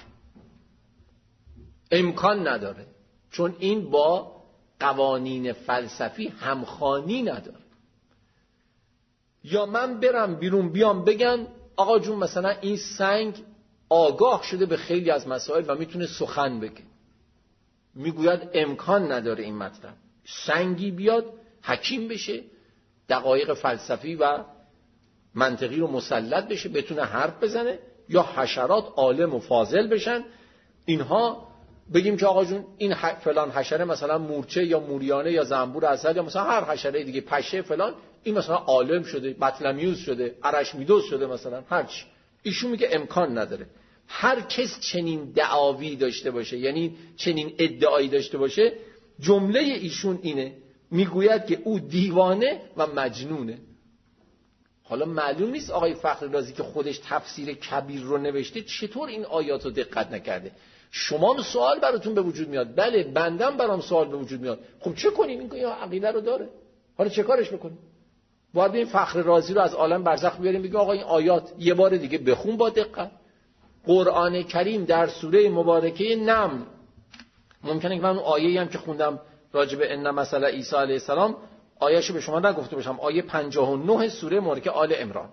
امکان نداره، چون این با قوانین فلسفی همخوانی نداره. یا من برم بیرون بیام بگن آقا جون مثلا این سنگ آگاه شده به خیلی از مسائل و میتونه سخن بگه، میگوید امکان نداره این مطلب سنگی بیاد حکیم بشه، دقایق فلسفی و منطقی رو مسلط بشه، بتونه حرف بزنه، یا حشرات عالم و فاضل بشن، اینها بگیم که آقا جون این فلان حشره مثلا مورچه یا موریانه یا زنبور اسد یا مثلا هر حشره دیگه پشه فلان، این مثلا عالم شده، بطلمیوس شده، ارشمیدس شده، مثلا هر چی. ایشون میگه امکان نداره. هر کس چنین دعاوی داشته باشه، یعنی چنین ادعایی داشته باشه، جمله ایشون اینه، میگوید که او دیوانه و مجنونه. حالا معلوم نیست آقای فخر رازی که خودش تفسیر کبیر رو نوشته چطور این آیات رو دقت نکرده. شما سوال براتون به وجود میاد، بله بندم برام سوال به وجود میاد، خب چه کنیم؟ این که عقیده رو داره، حالا چه کارش بکنیم؟ باید این فخر رازی رو از عالم برزخ بیاریم بگیم آقا این آیات یه بار دیگه بخون با دقت. قرآن کریم در سوره مبارکه نمل، ممکنه که من اون آیه‌ای هم که خوندم راجع به ان مثلا عیسی علیه السلام آیه‌شو به شما نگفته باشم، آیه پنجاه و نه سوره مبارکه آل عمران،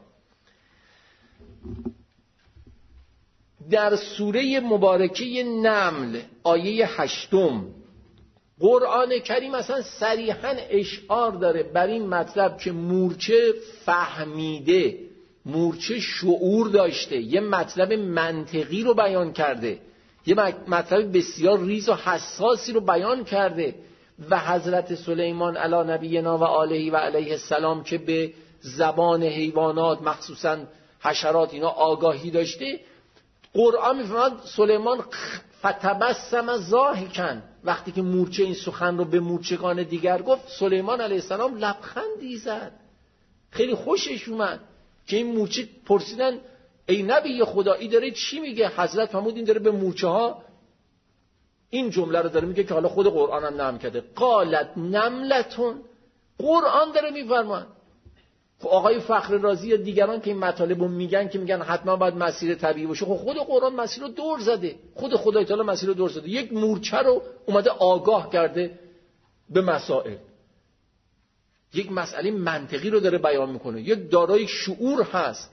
در سوره مبارکه نمل آیه هشتم قرآن کریم اصلا صریحاً اشعار داره بر این مطلب که مورچه فهمیده، مورچه شعور داشته، یه مطلب منطقی رو بیان کرده، یه مطلب بسیار ریز و حساسی رو بیان کرده. و حضرت سلیمان علی نبینا و آله و علیه السلام که به زبان حیوانات مخصوصاً حشرات اینا آگاهی داشته، قرآن میفرماد سلیمان فتبسم ضاحکا، وقتی که مورچه این سخن رو به مورچگان دیگر گفت، سلیمان علیه السلام لبخندی زد، خیلی خوشش اومد که این مورچه پرسیدن ای نبی خدا این داره چی میگه؟ حضرت فرمود این داره به مورچه ها این جمله رو داره میگه که حالا خود قرآن هم نام کرده، قالت نملتون، قرآن داره میفرماد. خب آقای فخر رازی یا دیگران که این مطالب رو میگن که میگن حتما باید مسیر طبیعی باشه، خب خود قرآن مسیر رو دور زده، خود خدای تعالی مسیر رو دور زده، یک مورچه رو اومده آگاه کرده به مسائل، یک مسئله منطقی رو داره بیان میکنه، یک دارای شعور هست،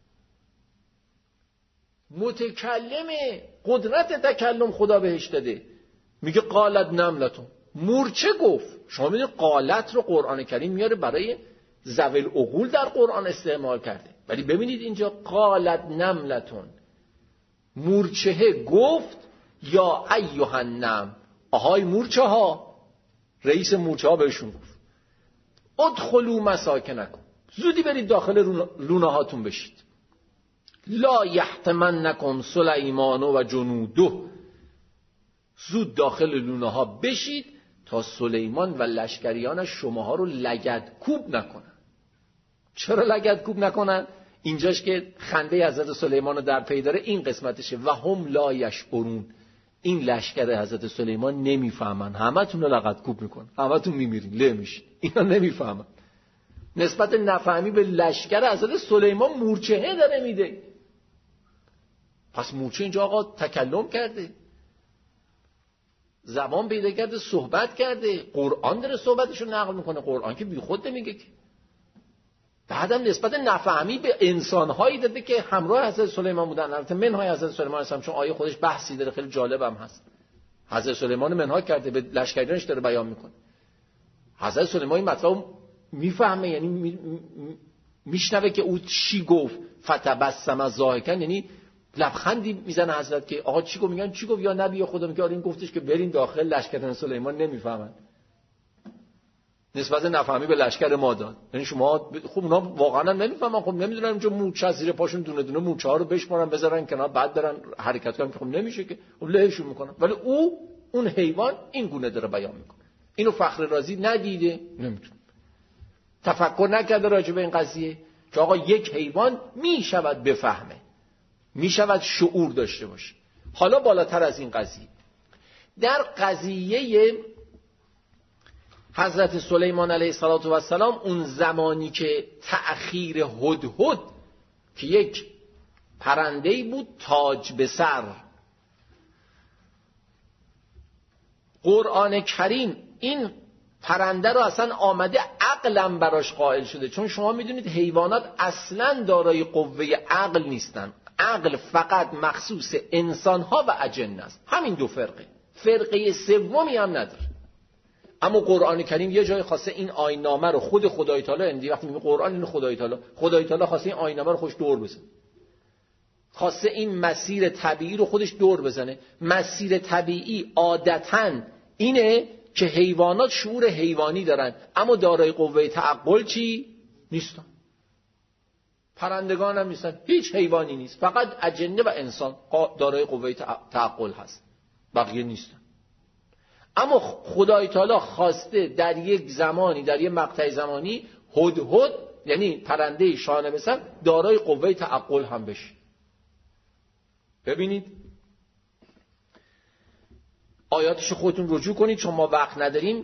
متکلمه، قدرت تکلم خدا بهش داده. میگه قالت نملتون، مورچه گفت. شما میدونید قالت رو قرآن کریم میاره برای ذوی العقول در قرآن استعمال کرده، ولی ببینید اینجا قالت نملتون، مورچه گفت یا ایها النمل، آهای مورچه ها، رئیس مورچه ها بهشون گفت ادخلوا مساکنکم، زودی برید داخل لونه هاتون بشید، لا یحطمنکم سلیمان و جنوده، زود داخل لونه ها بشید تا سلیمان و لشکریانش شماها رو لگدکوب نکنن. چرا لگدکوب نکنن؟ اینجاش که خنده حضرت سلیمان رو در پی داره، این قسمتشه، و هم لا یشعرون، این لشکر حضرت سلیمان نمیفهمن، همتون رو لگدکوب میکنن، همتون میمیرین، له میشین، اینا نمیفهمن. نسبت نفهمی به لشکر حضرت سلیمان مورچه داره میده. پس مورچه اینجا آقا تکلم کرده، زبان پیدا کرده، صحبت کرده، قرآن داره صحبتشو نقل میکنه، قرآن که بی خود نمیگه که. بعدم نسبت نفهمی به انسانهایی داده که همراه حضرت سلیمان بودن، البته منهای حضرت سلیمان هستم، چون آیه خودش بحثی داره خیلی جالب هم هست. حضرت سلیمان منها کرده، به لشکریانش داره بیان میکنه. حضرت سلیمان این مطلب میفهمه، یعنی می، میشنوه که او چی گفت، فتبسم ضاحکا، یعنی لبخندی میزنه حضرت که آقا چی گفت؟ میگن چی گفت یا نبی خدا؟ میگه این گفتش که برین داخل، لشکر سلیمان نمیفهمن. نسبت نفهمی به لشکر ما داد، یعنی شما خب اونا واقعا نمیفهمن، خب نمیدونن اینجا مورچه زیر پاشون دونه دونه مورچه ها رو بشمارن بذارن کنار، بعد برن حرکت کنن که خب نمیشه که، خب لهشون میکنن. ولی او اون حیوان این گونه داره بیان میکنه. اینو فخر رازی ندیده، نمیتونه تفکر نکرده راجع به این قضیه که آقا یک حیوان میشود بفهمه، میشود شعور داشته باشه. حالا بالاتر از این قضیه، در قضیه حضرت سلیمان علیه السلام، اون زمانی که تأخیر هدهد که یک پرنده‌ای بود تاج به سر، قرآن کریم این پرنده رو اصلا آمده عقل عقلم براش قائل شده. چون شما میدونید حیوانات اصلا دارای قوه عقل نیستن. عقل فقط مخصوص انسانها و اجن است. همین دو فرقه، فرقه سومی هم نداره. اما قرآن کریم یه جای خاصه این آیین‌نامه رو خود خدای تعالی اندی. وقتی میگه قرآن اینو خدای تعالی خدای تعالی خواسته این آیین‌نامه رو خوش دور بزنه، خواسته این مسیر طبیعی رو خودش دور بزنه. مسیر طبیعی عادتاً اینه که حیوانات شعور حیوانی دارن اما دارای قوه تعقل چی نیستن. پرندگان هم نیستن، هیچ حیوانی نیست، فقط اجنه و انسان دارای قوه تعقل هست، بقیه نیستن. اما خدای تعالی خواسته در یک زمانی، در یک مقطع زمانی، هدهد یعنی پرنده شانه به سر دارای قوه تعقل هم بشه. ببینید آیاتش خودتون رجوع کنید چون ما وقت نداریم.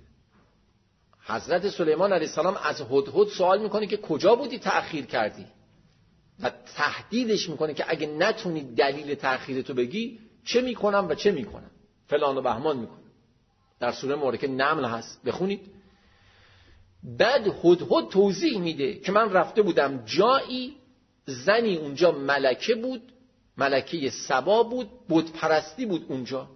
حضرت سلیمان علیه السلام از هدهد سوال میکنه که کجا بودی تأخیر کردی و تهدیدش میکنه که اگه نتونی دلیل تأخیرتو بگی چه میکنم و چه میکنم، فلان و بهمان میکنم. در سوره مبارکه نمل هست، بخونید. بعد هدهد توضیح میده که من رفته بودم جایی، زنی اونجا ملکه بود، ملکه سبا بود، بت پرستی بود اونجا.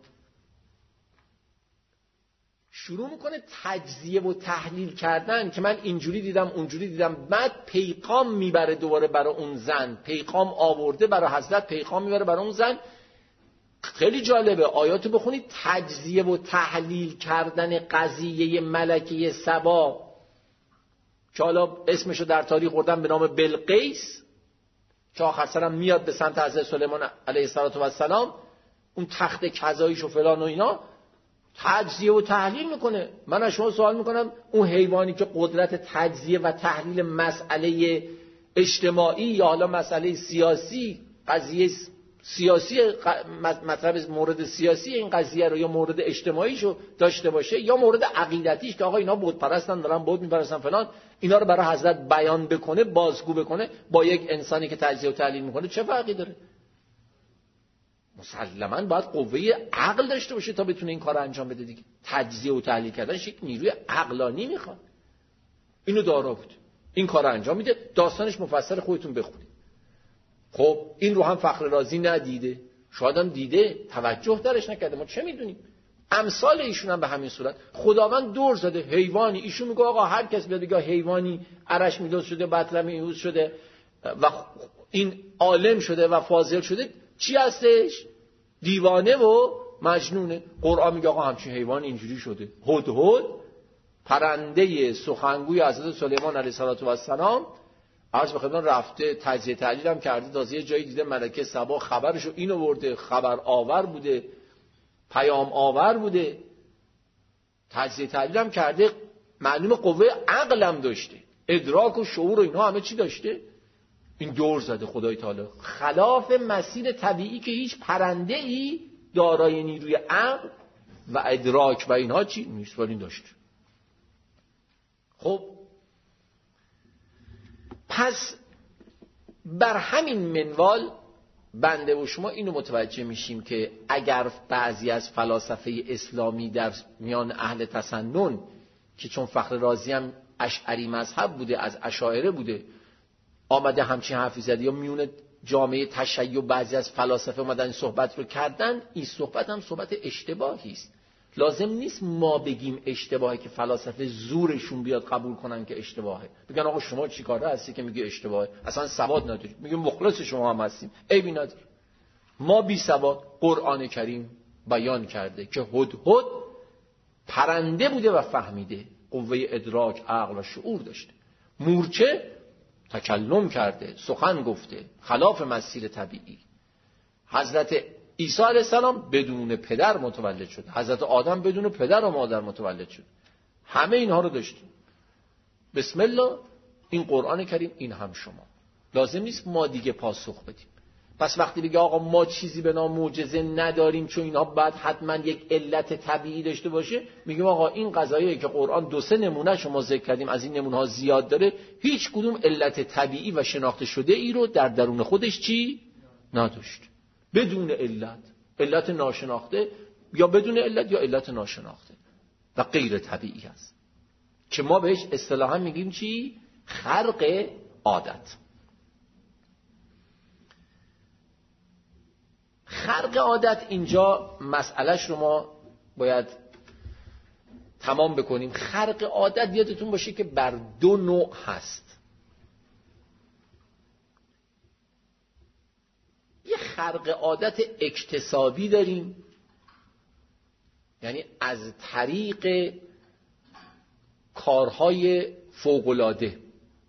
شروع میکنه تجزیه و تحلیل کردن که من اینجوری دیدم اونجوری دیدم. بعد پیغام میبره دوباره برای اون زن، پیغام آورده برای حضرت، پیغام میبره برای اون زن. خیلی جالبه، آیاتو بخونید. تجزیه و تحلیل کردن قضیه ملکه سبا که حالا اسمشو در تاریخ بردن به نام بلقیس، که آخر سرم میاد به سمت حضرت سلیمان علیه السلام، اون تخت کذاییش و فلان و اینا. تجزیه و تحلیل میکنه. من از شما سوال میکنم اون حیوانی که قدرت تجزیه و تحلیل مسئله اجتماعی یا حالا مسئله سیاسی، قضیه سیاسی، مطلب مورد سیاسی این قضیه رو یا مورد اجتماعیشو داشته باشه یا مورد عقیدتیش که آقا اینا بت پرستن دارن بت میپرستن فلان، اینا رو برای حضرت بیان بکنه، بازگو بکنه، با یک انسانی که تجزیه و تحلیل میکنه چه فرقی داره؟ مسلماً باید قوه عقل داشته باشه تا بتونه این کار رو انجام بده دیگه. تجزیه و تحلیل کردنش یک نیروی عقلانی میخواد. اینو دارا بود، این کار رو انجام میده. داستانش مفصل، خودتون بخونید. خب این رو هم فخر رازی ندیده، شاید هم دیده، توجه درش نکرده، ما چه میدونیم. امثال ایشون هم به همین صورت. خداوند دور زده حیوانی، ایشون میگه آقا هر کس بیاد بگه حیوانی عرش میدوز شده، بطلم میوز شده و این عالم شده و فاضل شده، چی هستش؟ دیوانه و مجنونه. قرآن میگه آقا همچین حیوان اینجوری شده. هدهد پرنده سخنگوی حضرت سلیمان علیه السلام عرض به خدمت رفته، تجزیه تحلیل هم کرده، تازه یه جایی دیده ملکه سبا خبرشو اینو برده، خبر آور بوده، پیام آور بوده، تجزیه تحلیل هم کرده، معلوم قوه عقلم داشته، ادراک و شعور و اینها همه چی داشته. این دور زده خدای تعالی خلاف مسیر طبیعی که هیچ پرنده ای دارای نیروی عقل و ادراک و اینها چی نیست، ولی این داشت. خب پس بر همین منوال بنده و شما اینو متوجه میشیم که اگر بعضی از فلاسفه اسلامی در میان اهل تسنن که چون فخر رازی هم اشعری مذهب بوده، از اشاعره بوده، آمده همچین حرفی زده، یا میونه جامعه تشیع بعضی از فلاسفه اومدن این صحبت رو کردن، این صحبت هم صحبت اشتباهی است. لازم نیست ما بگیم اشتباهه که فلاسفه زورشون بیاد قبول کنن که اشتباهه. بگن آقا شما چی کاره هستی که میگی اشتباهه، اصلا سواد نداری. میگیم مخلص شما هم هستیم، عیبی نداره. ما بی سواد. قرآن کریم بیان کرده که هدهد پرنده بوده و فهمیده، قوه ادراک، عقل و شعور داشته. مورچه تکلم کرده، سخن گفته، خلاف مسیر طبیعی. حضرت عیسی علیه السلام بدون پدر متولد شد، حضرت آدم بدون پدر و مادر متولد شد. همه اینها رو داشتیم. بسم الله. این قرآن کریم، این هم شما. لازم نیست ما دیگه پاسخ بدیم. پس وقتی بگه آقا ما چیزی به نام معجزه نداریم چون اینها باید حتما یک علت طبیعی داشته باشه، میگیم آقا این قضایایی که قرآن دو سه نمونه شما ذکر کردیم، از این نمونه ها زیاد داره، هیچ کدوم علت طبیعی و شناخته شده ای رو در درون خودش چی نداشت. بدون علت، علت ناشناخته، یا بدون علت یا علت ناشناخته و غیر طبیعی است. که ما بهش اصطلاحا میگیم چی؟ خرق عادت. خرق عادت اینجا مسئلهش رو ما باید تمام بکنیم. خرق عادت یادتون باشه که بر دو نوع هست. یه خرق عادت اکتسابی داریم، یعنی از طریق کارهای فوق‌العاده،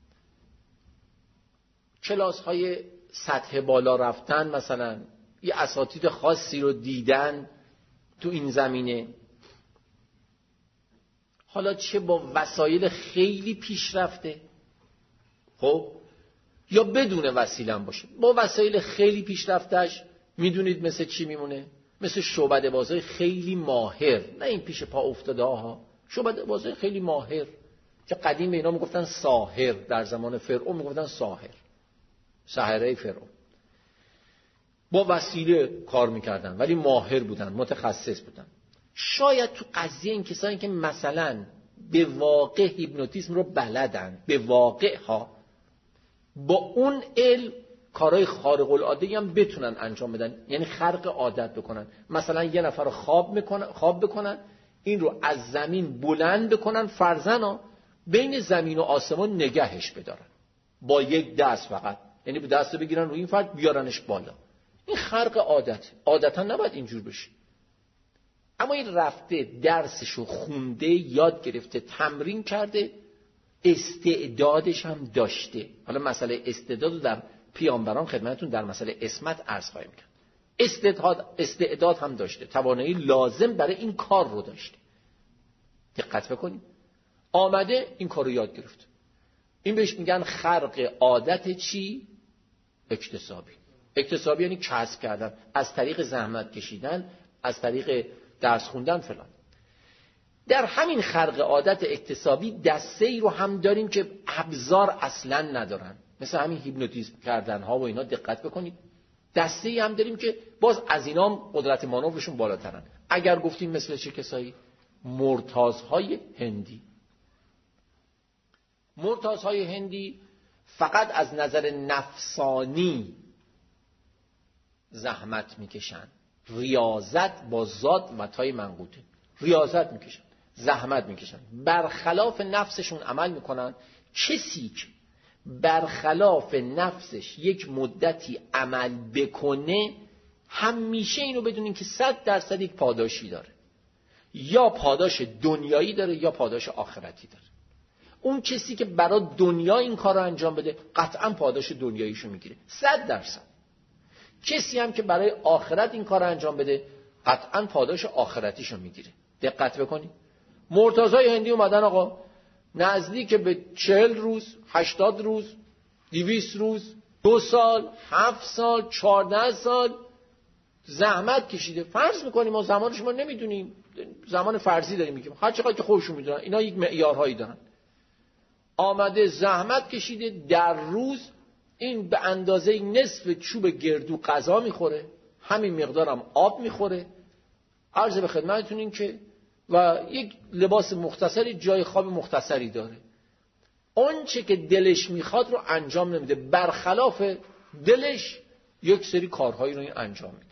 کلاس‌های سطح بالا رفتن، مثلا یه اساتید خاصی رو دیدن تو این زمینه، حالا چه با وسایل خیلی پیشرفته، خب یا بدون وسیله هم باشه. با وسایل خیلی پیشرفتش میدونید مثل چی میمونه؟ مثل شعبده بازای خیلی ماهر، نه این پیش پا افتاده ها، شعبده بازای خیلی ماهر که قدیم به اینا میگفتن ساحر، در زمان فرعون میگفتن ساحر، ساحره فرعون. با وسیله کار میکردن ولی ماهر بودن، متخصص بودن. شاید تو قضیه این کسانی که مثلا به واقع هیپنوتیزم رو بلدن، به واقع ها، با اون علم کارهای خارق العاده هم بتونن انجام بدن، یعنی خرق عادت بکنن. مثلا یه نفر رو خواب میکنن، خواب بکنن، این رو از زمین بلند بکنن، فرضاً بین زمین و آسمان نگهش بدارن با یک دست فقط، یعنی به دست بگیرن روی این فرد بیارنش بالا. این خرق عادت. عادتا نباید اینجور بشه، اما این رفته درسشو خونده، یاد گرفته، تمرین کرده، استعدادش هم داشته. حالا مسئله استعداد رو در پیامبران خدمتتون در مسئله اسمت عرض خواهیم کرد. استعداد استعداد هم داشته، توانایی لازم برای این کار رو داشته. دقت بکنید، آمده این کار رو یاد گرفت. این بهش میگن خرق عادت چی؟ اکتسابی. اکتسابی یعنی کسب کردن، از طریق زحمت کشیدن، از طریق درس خوندن فلان. در همین خرق عادت اکتسابی دسته ای رو هم داریم که ابزار اصلا ندارن، مثل همین هیپنوتیزم کردن ها و اینا. دقت بکنید، دسته ای هم داریم که باز از اینا قدرت مانورشون بالاترن. اگر گفتیم مثل چه کسایی؟ مرتازهای هندی. مرتازهای هندی فقط از نظر نفسانی زحمت میکشن، ریاضت با زاد و تای منقوطه، ریاضت میکشن، زحمت میکشن، برخلاف نفسشون عمل میکنن. کسی که برخلاف نفسش یک مدتی عمل بکنه، همیشه اینو بدونین که صد درصد یک پاداشی داره، یا پاداش دنیایی داره یا پاداش آخرتی داره. اون کسی که برای دنیا این کار رو انجام بده قطعا پاداش دنیاییشو میگیره، صد درصد. کسی هم که برای آخرت این کار رو انجام بده قطعا پاداش آخرتیشو میگیره. دقت بکنید، مرتضای هندی اومدن آقا نزدیک به چهل روز، هشتاد روز، دویست روز، دو سال، هفت سال، چهارده سال زحمت کشیده. فرض میکنیم ما زمانش ما نمیدونیم، زمان فرضی داریم میگیم، هر چقدر که خودشون میدونن، اینا یک معیارهایی دارن. آمده زحمت کشیده، در روز این به اندازه نصف چوب گردو غذا میخوره، همین مقدارم آب میخوره، عرض به خدمتتون این که و یک لباس مختصری، جای خواب مختصری داره. اون چه که دلش میخواد رو انجام نمیده، برخلاف دلش یک سری کارهایی رو این انجام میده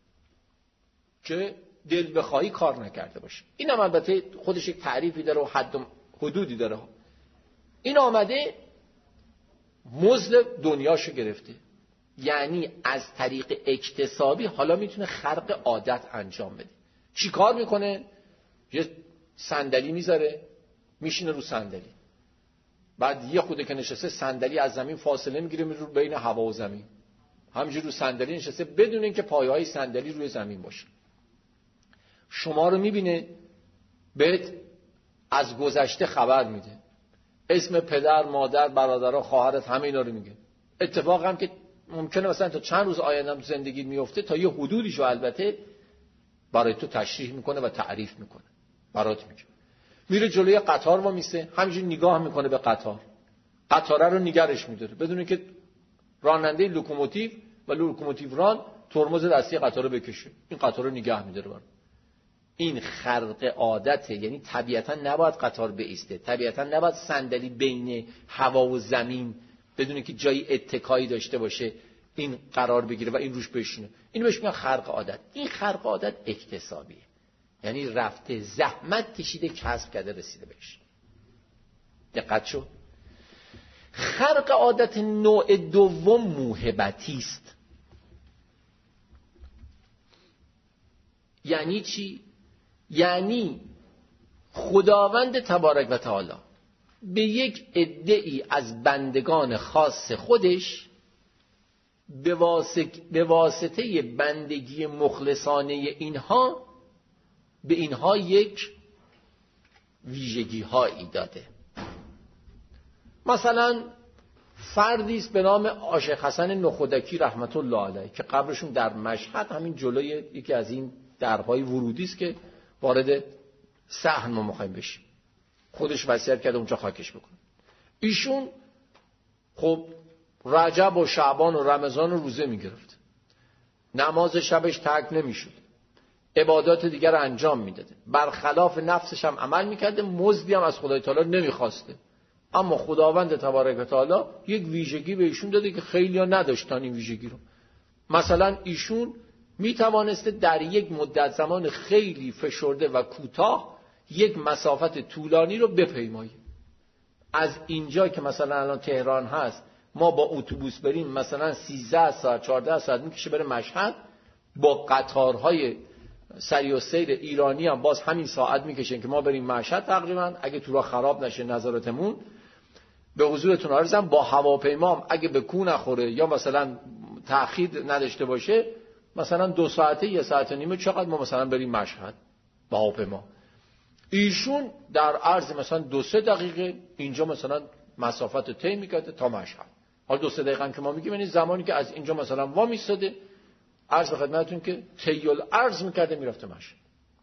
که دل بخواهی کار نکرده باشه. این هم البته خودش یک تعریفی داره و حد و حدودی داره. این آمده مزد دنیاشو گرفته، یعنی از طریق اکتسابی حالا میتونه خرق عادت انجام بده. چی کار میکنه؟ یه صندلی میذاره، میشینه رو صندلی، بعد یه خوده که نشسته صندلی از زمین فاصله میگیره، میره بین هوا و زمین، همینجوری رو صندلی نشسته بدون اینکه پایه‌های صندلی روی زمین باشه. شما رو میبینه، بهت از گذشته خبر میده، اسم پدر، مادر، برادرها، خواهرت، همه اینا رو میگه. اتفاق هم که ممکنه مثلا تا چند روز آینده تو زندگی میفته، تا یه حدودیشو البته برای تو تشریح میکنه و تعریف میکنه، برات میگه. میره جلوی قطار و میسه، همینجوری نگاه میکنه به قطار، قطاره رو نگرش میداره بدون که راننده لوکوموتیو و لوکوموتیو ران ترمز دستی قطار رو بکشه، این قطار رو نگه میداره برات. این خرق عادته، یعنی طبیعتا نباید قطار بایسته، طبیعتا نباید صندلی بین هوا و زمین بدون که جای اتکایی داشته باشه این قرار بگیره و این روش بشینه. این بهش میگن خرق عادت. این خرق عادت اکتسابیه، یعنی رفته زحمت کشیده کسب کرده رسیده بهش. دقت شد؟ خرق عادت نوع دوم موهبتی است. یعنی چی؟ یعنی خداوند تبارک و تعالی به یک عده‌ای از بندگان خاص خودش به واسطه, به واسطه بندگی مخلصانه اینها به اینها یک ویژگی هایی داده. مثلا فردی است به نام عاشق حسن نخودکی رحمت الله علیه که قبرشون در مشهد همین جلوی یکی از این درهای ورودی است که وارد صحن ما می‌خوایم بشیم. خودش وصیت کرده اونجا خاکش بکنه. ایشون خب رجب و شعبان و رمضان رو روزه می‌گرفت. نماز شبش ترک نمی‌شد. عبادات دیگر رو انجام میداده. برخلاف نفسش هم عمل می‌کرده، مزدی هم از خدای تعالی نمی‌خواسته. اما خداوند تبارک و تعالی یک ویژگی به ایشون داده که خیلی‌ها نداشتن این ویژگی رو. مثلا ایشون می توانسته در یک مدت زمان خیلی فشرده و کوتاه یک مسافت طولانی رو بپیماییم. از اینجا که مثلا الان تهران هست ما با اتوبوس بریم مثلا سیزده ساعت چهارده ساعت میکشه بره مشهد، با قطارهای سری و سیر ایرانی هم باز همین ساعت میکشه که ما بریم مشهد تقریبا. اگه تو راه خراب نشه نظارتمون به حضورتون عرضم، با هواپیما اگه به کو نخوره یا مثلا تأخیر نداشته باشه مثلا دو ساعته یه ساعت و نیمه چقدر ما مثلا بریم مشهد با هواپیما. ایشون در عرض مثلا دو سه دقیقه اینجا مثلا مسافت رو طی می‌کرده تا مشهد. حالا دو سه دقیقه هم که ما میگیم یعنی زمانی که از اینجا مثلا وا میستاده عرض به خدمتتون که طی الارض می‌کرده میرفته مشهد.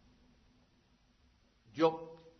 یا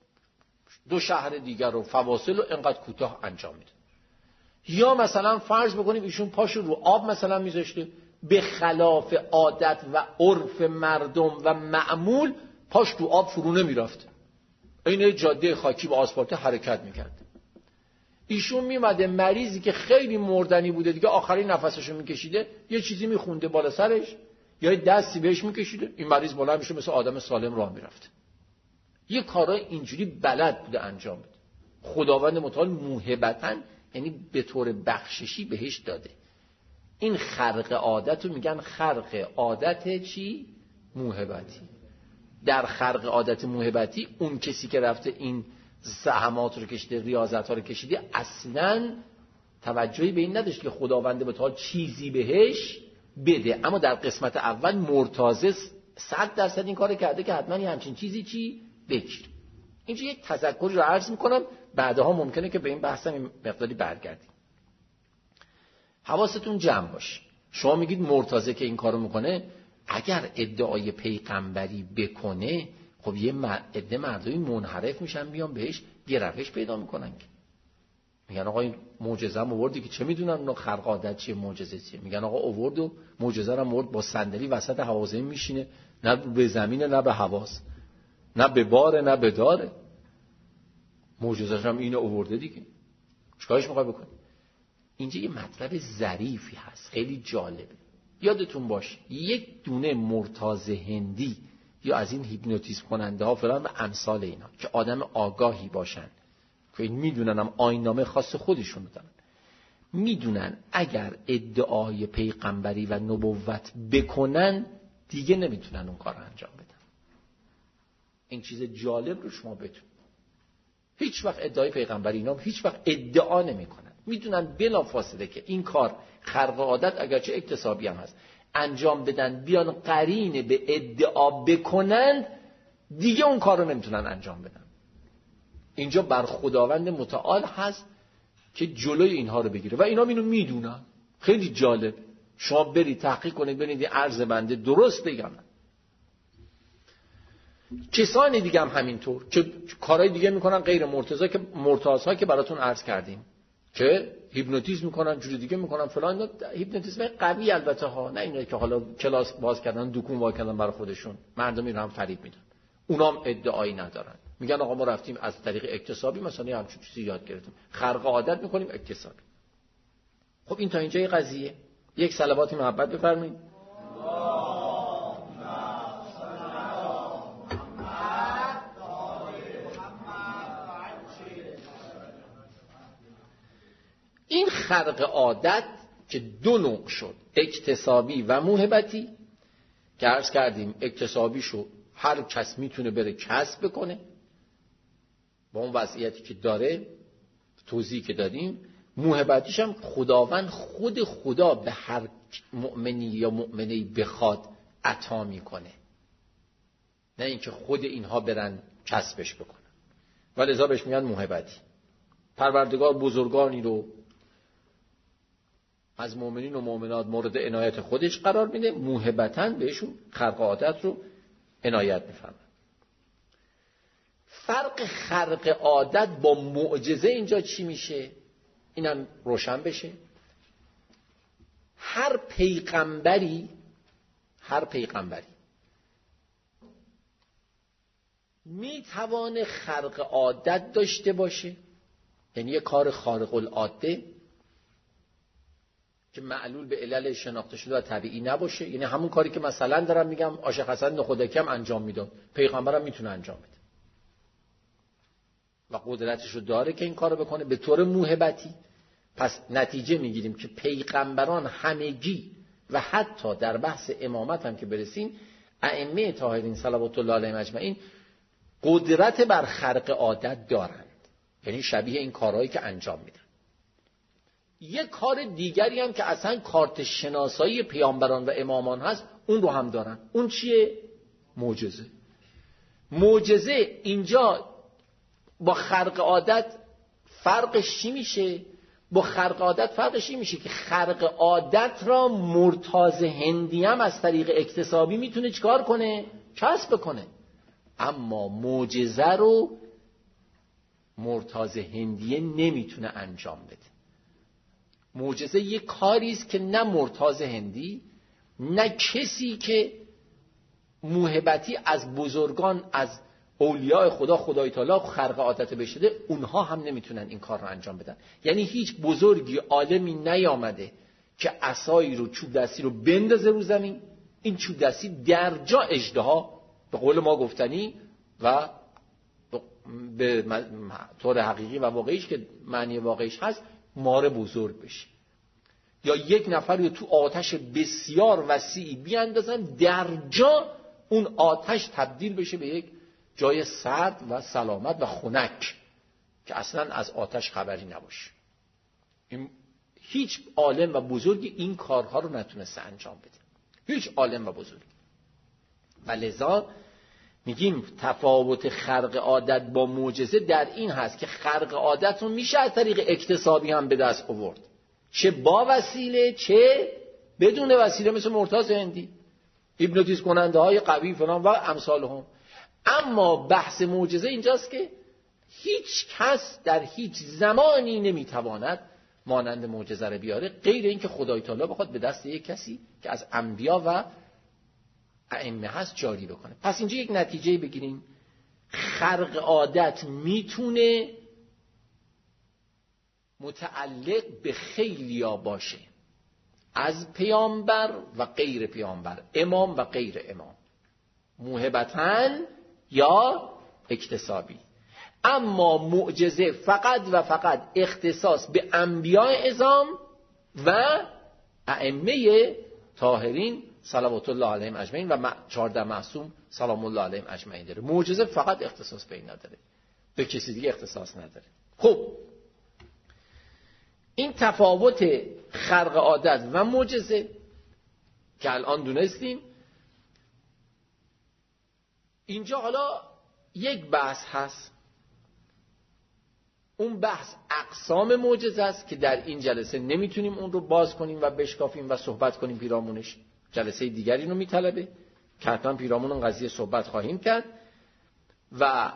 دو شهر دیگر رو فواصل رو انقدر کوتاه انجام میده. یا مثلا فرض بکنیم ایشون پاشو رو آب مثلا میذاشته، به خلاف عادت و عرف مردم و معمول پاش تو آب فرو نمیرفته، این جاده خاکی با آسفالت حرکت میکرد. ایشون میمده مریضی که خیلی مردنی بوده دیگه آخرین نفسشو میکشیده یه چیزی میخونده بالا سرش یا دستی بهش میکشیده، این مریض بلند میشه مثل آدم سالم راه میرفته. یه کارای اینجوری بلد بوده انجام بده. خداوند متعال موهبتاً یعنی به طور بخششی بهش داده. این خرق عادت رو میگن خرق عادت چی؟ موهبتی. در خرق عادت موهبتی اون کسی که رفته این زحمات رو کشیده، ریاضت ها رو کشیده، اصلاً توجهی به این نداشت که خداوند متعال چیزی بهش بده. اما در قسمت اول مرتضی صد درصد این کار کرده که حتما یه همچین چیزی چی بگیر. اینجا یک تذکری رو عرض میکنم، بعدها ممکنه که به این بحثم این مقداری برگردیم. حواستون جمع باشه. شما میگید مرتضی که این کارو میکنه اگر ادعای پیغمبری بکنه خب یه عده مردمی منحرف میشن بیان بهش گرفتش پیدا میکنن، میگن آقا این معجزه هم آوردی که چه میدونن اونا خرق عادت چیه معجزه چیه. میگن آقا آورد و معجزه رو آورد با صندلی وسط هوازی میشینه، نه به زمین نه به هواست، نه به باره نه به داره. معجزه‌اش هم اینو آورده دیگه، چیکارش میخوای بکنی؟ اینجا یه مطلب ظریفی هست خیلی جالبه. یادتون باشه یک دونه مرتاض هندی یا از این هیپنوتیزم کننده ها فلان و امثال اینا که آدم آگاهی باشن که میدونن هم آیین‌نامه خاص خودشون رو دارن، میدونن اگر ادعای پیغمبری و نبوت بکنن دیگه نمیتونن اون کار رو انجام بدن. این چیز جالب رو شما بدون. هیچ وقت ادعای پیغمبری اینا هیچ وقت ادعا نمیکنن. میدونن بلافاصله که این کار خرق عادت اگرچه اکتسابی هم هست انجام بدن، بیان قرین به ادعا بکنن دیگه اون کار رو نمیتونن انجام بدن. اینجا بر خداوند متعال هست که جلوی اینها رو بگیره و اینا اینو میدونن. خیلی جالب. شما برید تحقیق کنید ببینید عرض بنده درسته یا نه. کسانی دیگه هم همینطور که کارهای دیگه میکنن غیر مرتضی که مرتضی که براتون عرض کردیم که هیپنوتیزم میکنن، جوری دیگه میکنن فلان. هیپنوتیزم قوی البته ها، نه اینه که حالا کلاس باز کردن دکون وا کردن برای خودشون مردمی رو هم فریب میدن. اونام ادعایی ندارن، میگن آقا ما رفتیم از طریق اکتسابی مثلا همچین چیزی یاد گرفتیم، خرق عادت میکنیم اکتسابی. خب این تا اینجای قضیه. یک صلوات محبت بفرمایید. این خرق عادت که دو نوع شد، اکتسابی و موهبتی، که عرض کردیم اکتسابیشو هر کس میتونه بره کسب بکنه با اون وضعیتی که داره، توضیحی که دادیم. موهبتیش هم خداوند خود خدا به هر مؤمنی یا مؤمنی بخواد عطا میکنه، نه اینکه خود اینها برن کسبش بکنن. ولذا بهش میگن موهبتی. پروردگار بزرگانی رو از مؤمنین و مؤمنات مورد عنایت خودش قرار میده، موهبتاً بهشون خرق عادت رو عنایت میفرمه. فرق خرق عادت با معجزه اینجا چی میشه؟ اینم روشن بشه. هر پیغمبری هر پیغمبری میتوانه خرق عادت داشته باشه، یعنی یه کار خارق العاده که معلول به علل شناخته شده و طبیعی نباشه. یعنی همون کاری که مثلا دارم میگم عاشق حسن نخودکی هم انجام میداد، پیغمبرم میتونه انجام بده و قدرتش رو داره که این کارو بکنه به طور موهبتی. پس نتیجه میگیریم که پیغمبران همگی و حتی در بحث امامت هم که برسیم، ائمه طاهرین صلوات الله علیهم اجمعین قدرت بر خرق عادت دارند، یعنی شبیه این کارهایی که انجام میدن. یک کار دیگری هم که اصلا کارت شناسایی پیامبران و امامان هست، اون رو هم دارن. اون چیه؟ معجزه. معجزه اینجا با خرق عادت فرقش چی میشه؟ با خرق عادت فرقش چی میشه؟ که خرق عادت را مرتاض هندی هم از طریق اکتسابی میتونه چیکار کنه؟ کسب کنه. اما معجزه رو مرتاض هندیه نمیتونه انجام بده. معجزه یک کاری است که نه مرتاض هندی نه کسی که موهبتی از بزرگان از اولیاء خدا خدای تعالی خرق عادت بشده، اونها هم نمیتونن این کار رو انجام بدن. یعنی هیچ بزرگی عالمی نیامده که عصایی رو چوب دستی رو بندازه رو زمین، این چوب دستی در جا اژدها به قول ما گفتنی و به طور حقیقی و واقعیش که معنی واقعیش هست مار بزرگ بشه، یا یک نفر رو تو آتش بسیار وسیعی بیاندازن در جا اون آتش تبدیل بشه به یک جای سرد و سلامت و خنک که اصلا از آتش خبری نباشه. این هیچ عالم و بزرگی این کارها رو نتونسته انجام بده، هیچ عالم و بزرگی. و لذا میگیم تفاوت خرق عادت با معجزه در این هست که خرق عادت رو میشه از طریق اکتسابی هم به دست آورد، چه با وسیله چه بدون وسیله، مثل مرتاض هندی، هیپنوتیزم کننده های قوی فلان و امثال هم. اما بحث معجزه اینجاست که هیچ کس در هیچ زمانی نمیتواند مانند معجزه رو بیاره غیر اینکه خدای تعالی بخواد به دست یک کسی که از انبیا و ائمه هست جاری بکنه. پس اینجا یک نتیجه بگیریم، خرق عادت میتونه متعلق به خیلیا باشه، از پیامبر و غیر پیامبر، امام و غیر امام، موهبتاً یا اکتسابی. اما معجزه فقط و فقط اختصاص به انبیاء اعظام و ائمه طاهرین صلوات الله علیهم اجمعین و چهارده معصوم سلام الله علیهم اجمعین داره. معجزه فقط اختصاص به این نداره، به کسی دیگه اختصاص نداره. خب این تفاوت خرق عادت و معجزه که الان دونستیم، اینجا حالا یک بحث هست. اون بحث اقسام معجزه است که در این جلسه نمیتونیم اون رو باز کنیم و بشکافیم و صحبت کنیم پیرامونش. جلسه دیگری رو میطلبه که حتما پیرامون اون قضیه صحبت خواهیم کرد. و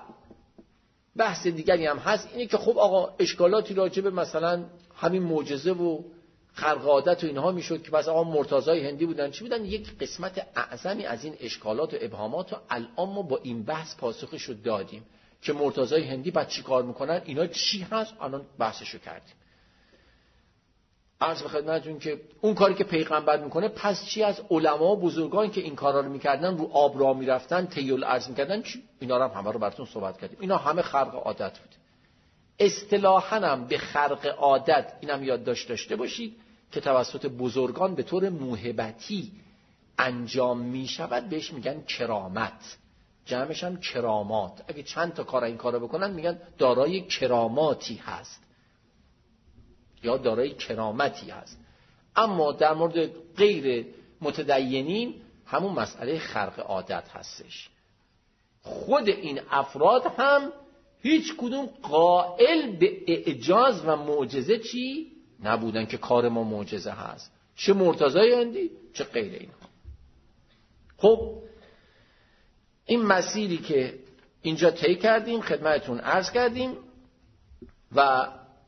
بحث دیگری هم هست، اینه که خب آقا اشکالاتی راجع به مثلا همین معجزه و خرق عادت و اینها میشد که بس آقا مرتضای هندی بودن چی بودن، یک قسمت اعظمی از این اشکالات و ابهامات و الان ما با این بحث پاسخش رو دادیم که مرتضای هندی بعد چی کار میکنن، اینا چی هست، الان بحثشو کردیم. عرض به خدمتتون که اون کاری که پیغمبر میکنه پس چی از علما و بزرگان که این کارا رو میکردن، رو آب راه میرفتن، طیل ارض میکردن، چی؟ اینا رو هم همه رو براتون صحبت کردیم. اینا همه خرق عادت بود. اصطلاحاً هم به خرق عادت اینم یادداشت داشته باشید که توسط بزرگان به طور موهبتی انجام میشود بهش میگن کرامت، جمعش هم کرامات. اگه چند تا کار این کارو بکنن میگن دارای کراماتی هست یا دارای کرامتی هست. اما در مورد غیر متدینین همون مسئله خرق عادت هستش. خود این افراد هم هیچ کدوم قائل به اعجاز و معجزه چی نبودن که کار ما معجزه هست، چه مرتضای هندی چه غیر اینها. خب این مسیری که اینجا طی کردیم خدمتتون عرض کردیم و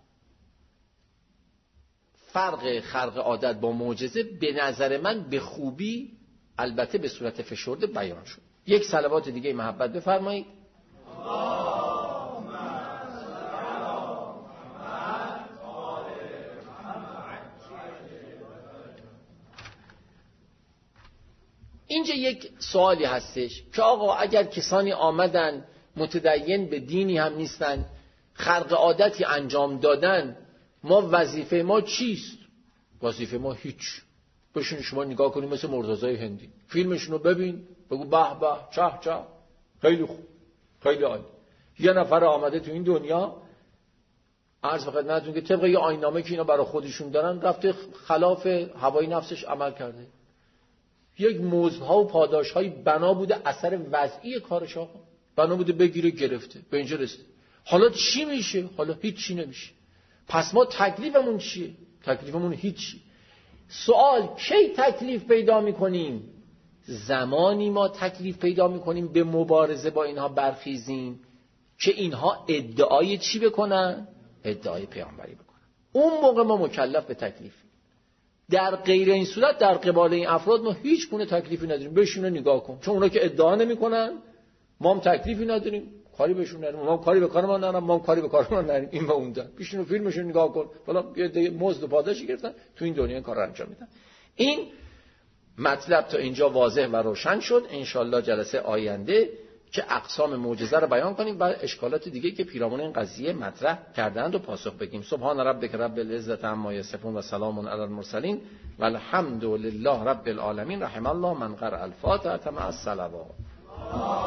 فرق خرق عادت با معجزه به نظر من به خوبی البته به صورت فشرده بیان شد. یک صلوات دیگه محبت بفرمایید. اینجا یک سوالی هستش که آقا اگر کسانی آمدن متدین به دینی هم نیستن، خرق عادتی انجام دادن، ما وظیفه ما چیست؟ وظیفه ما هیچ. بشین شما نگاه کنید مثل مرتضای هندی، فیلمشون رو ببین، بگو به به چه چه خیلی خوب خیلی عالی. یه نفر آمده تو این دنیا عرض فقط ندونید که طبق یه آیین‌نامه که اینا برای خودشون دارن رفته خلاف هوای نفسش عمل کرده، یک مزدها و پاداش‌های بنا بوده اثر وضعی کارش، آقا بنا بوده بگیره گرفته به اینجا رسیده. حالا چی میشه؟ حالا هیچ چی نمیشه. پس ما تکلیفمون چیه؟ تکلیفمون هیچی. سوال کی تکلیف پیدا میکنیم؟ زمانی ما تکلیف پیدا میکنیم به مبارزه با اینها برخیزیم که اینها ادعای چی بکنن؟ ادعای پیامبری بکنن. اون موقع ما مکلف به تکلیف. در غیر این صورت در قبال این افراد ما هیچ گونه تکلیفی نداریم. بهشون نگاه کن، چون اونا که ادعا نمیکنن ما هم تکلیفی نداریم، کاری بهشون نداریم، ما هم کاری به کار ما نداریم، ما هم کاری به کار ما نداریم. این و اون دارن بهشون فیلمشون نگاه کن، حالا یه مزد و پاداشی گرفتن تو این دنیا این کارو انجام میدن. این مطلب تا اینجا واضح و روشن شد. انشالله جلسه آینده که اقسام معجزه رو بیان کنیم و اشکالات دیگه که پیرامون این قضیه مطرح کردند و پاسخ بگیم. سبحان ربک رب العزة عما یصفون و سلام علی المرسلین و الحمد لله رب العالمین. رحم الله من قرأ الفاتحه مع الصلوات.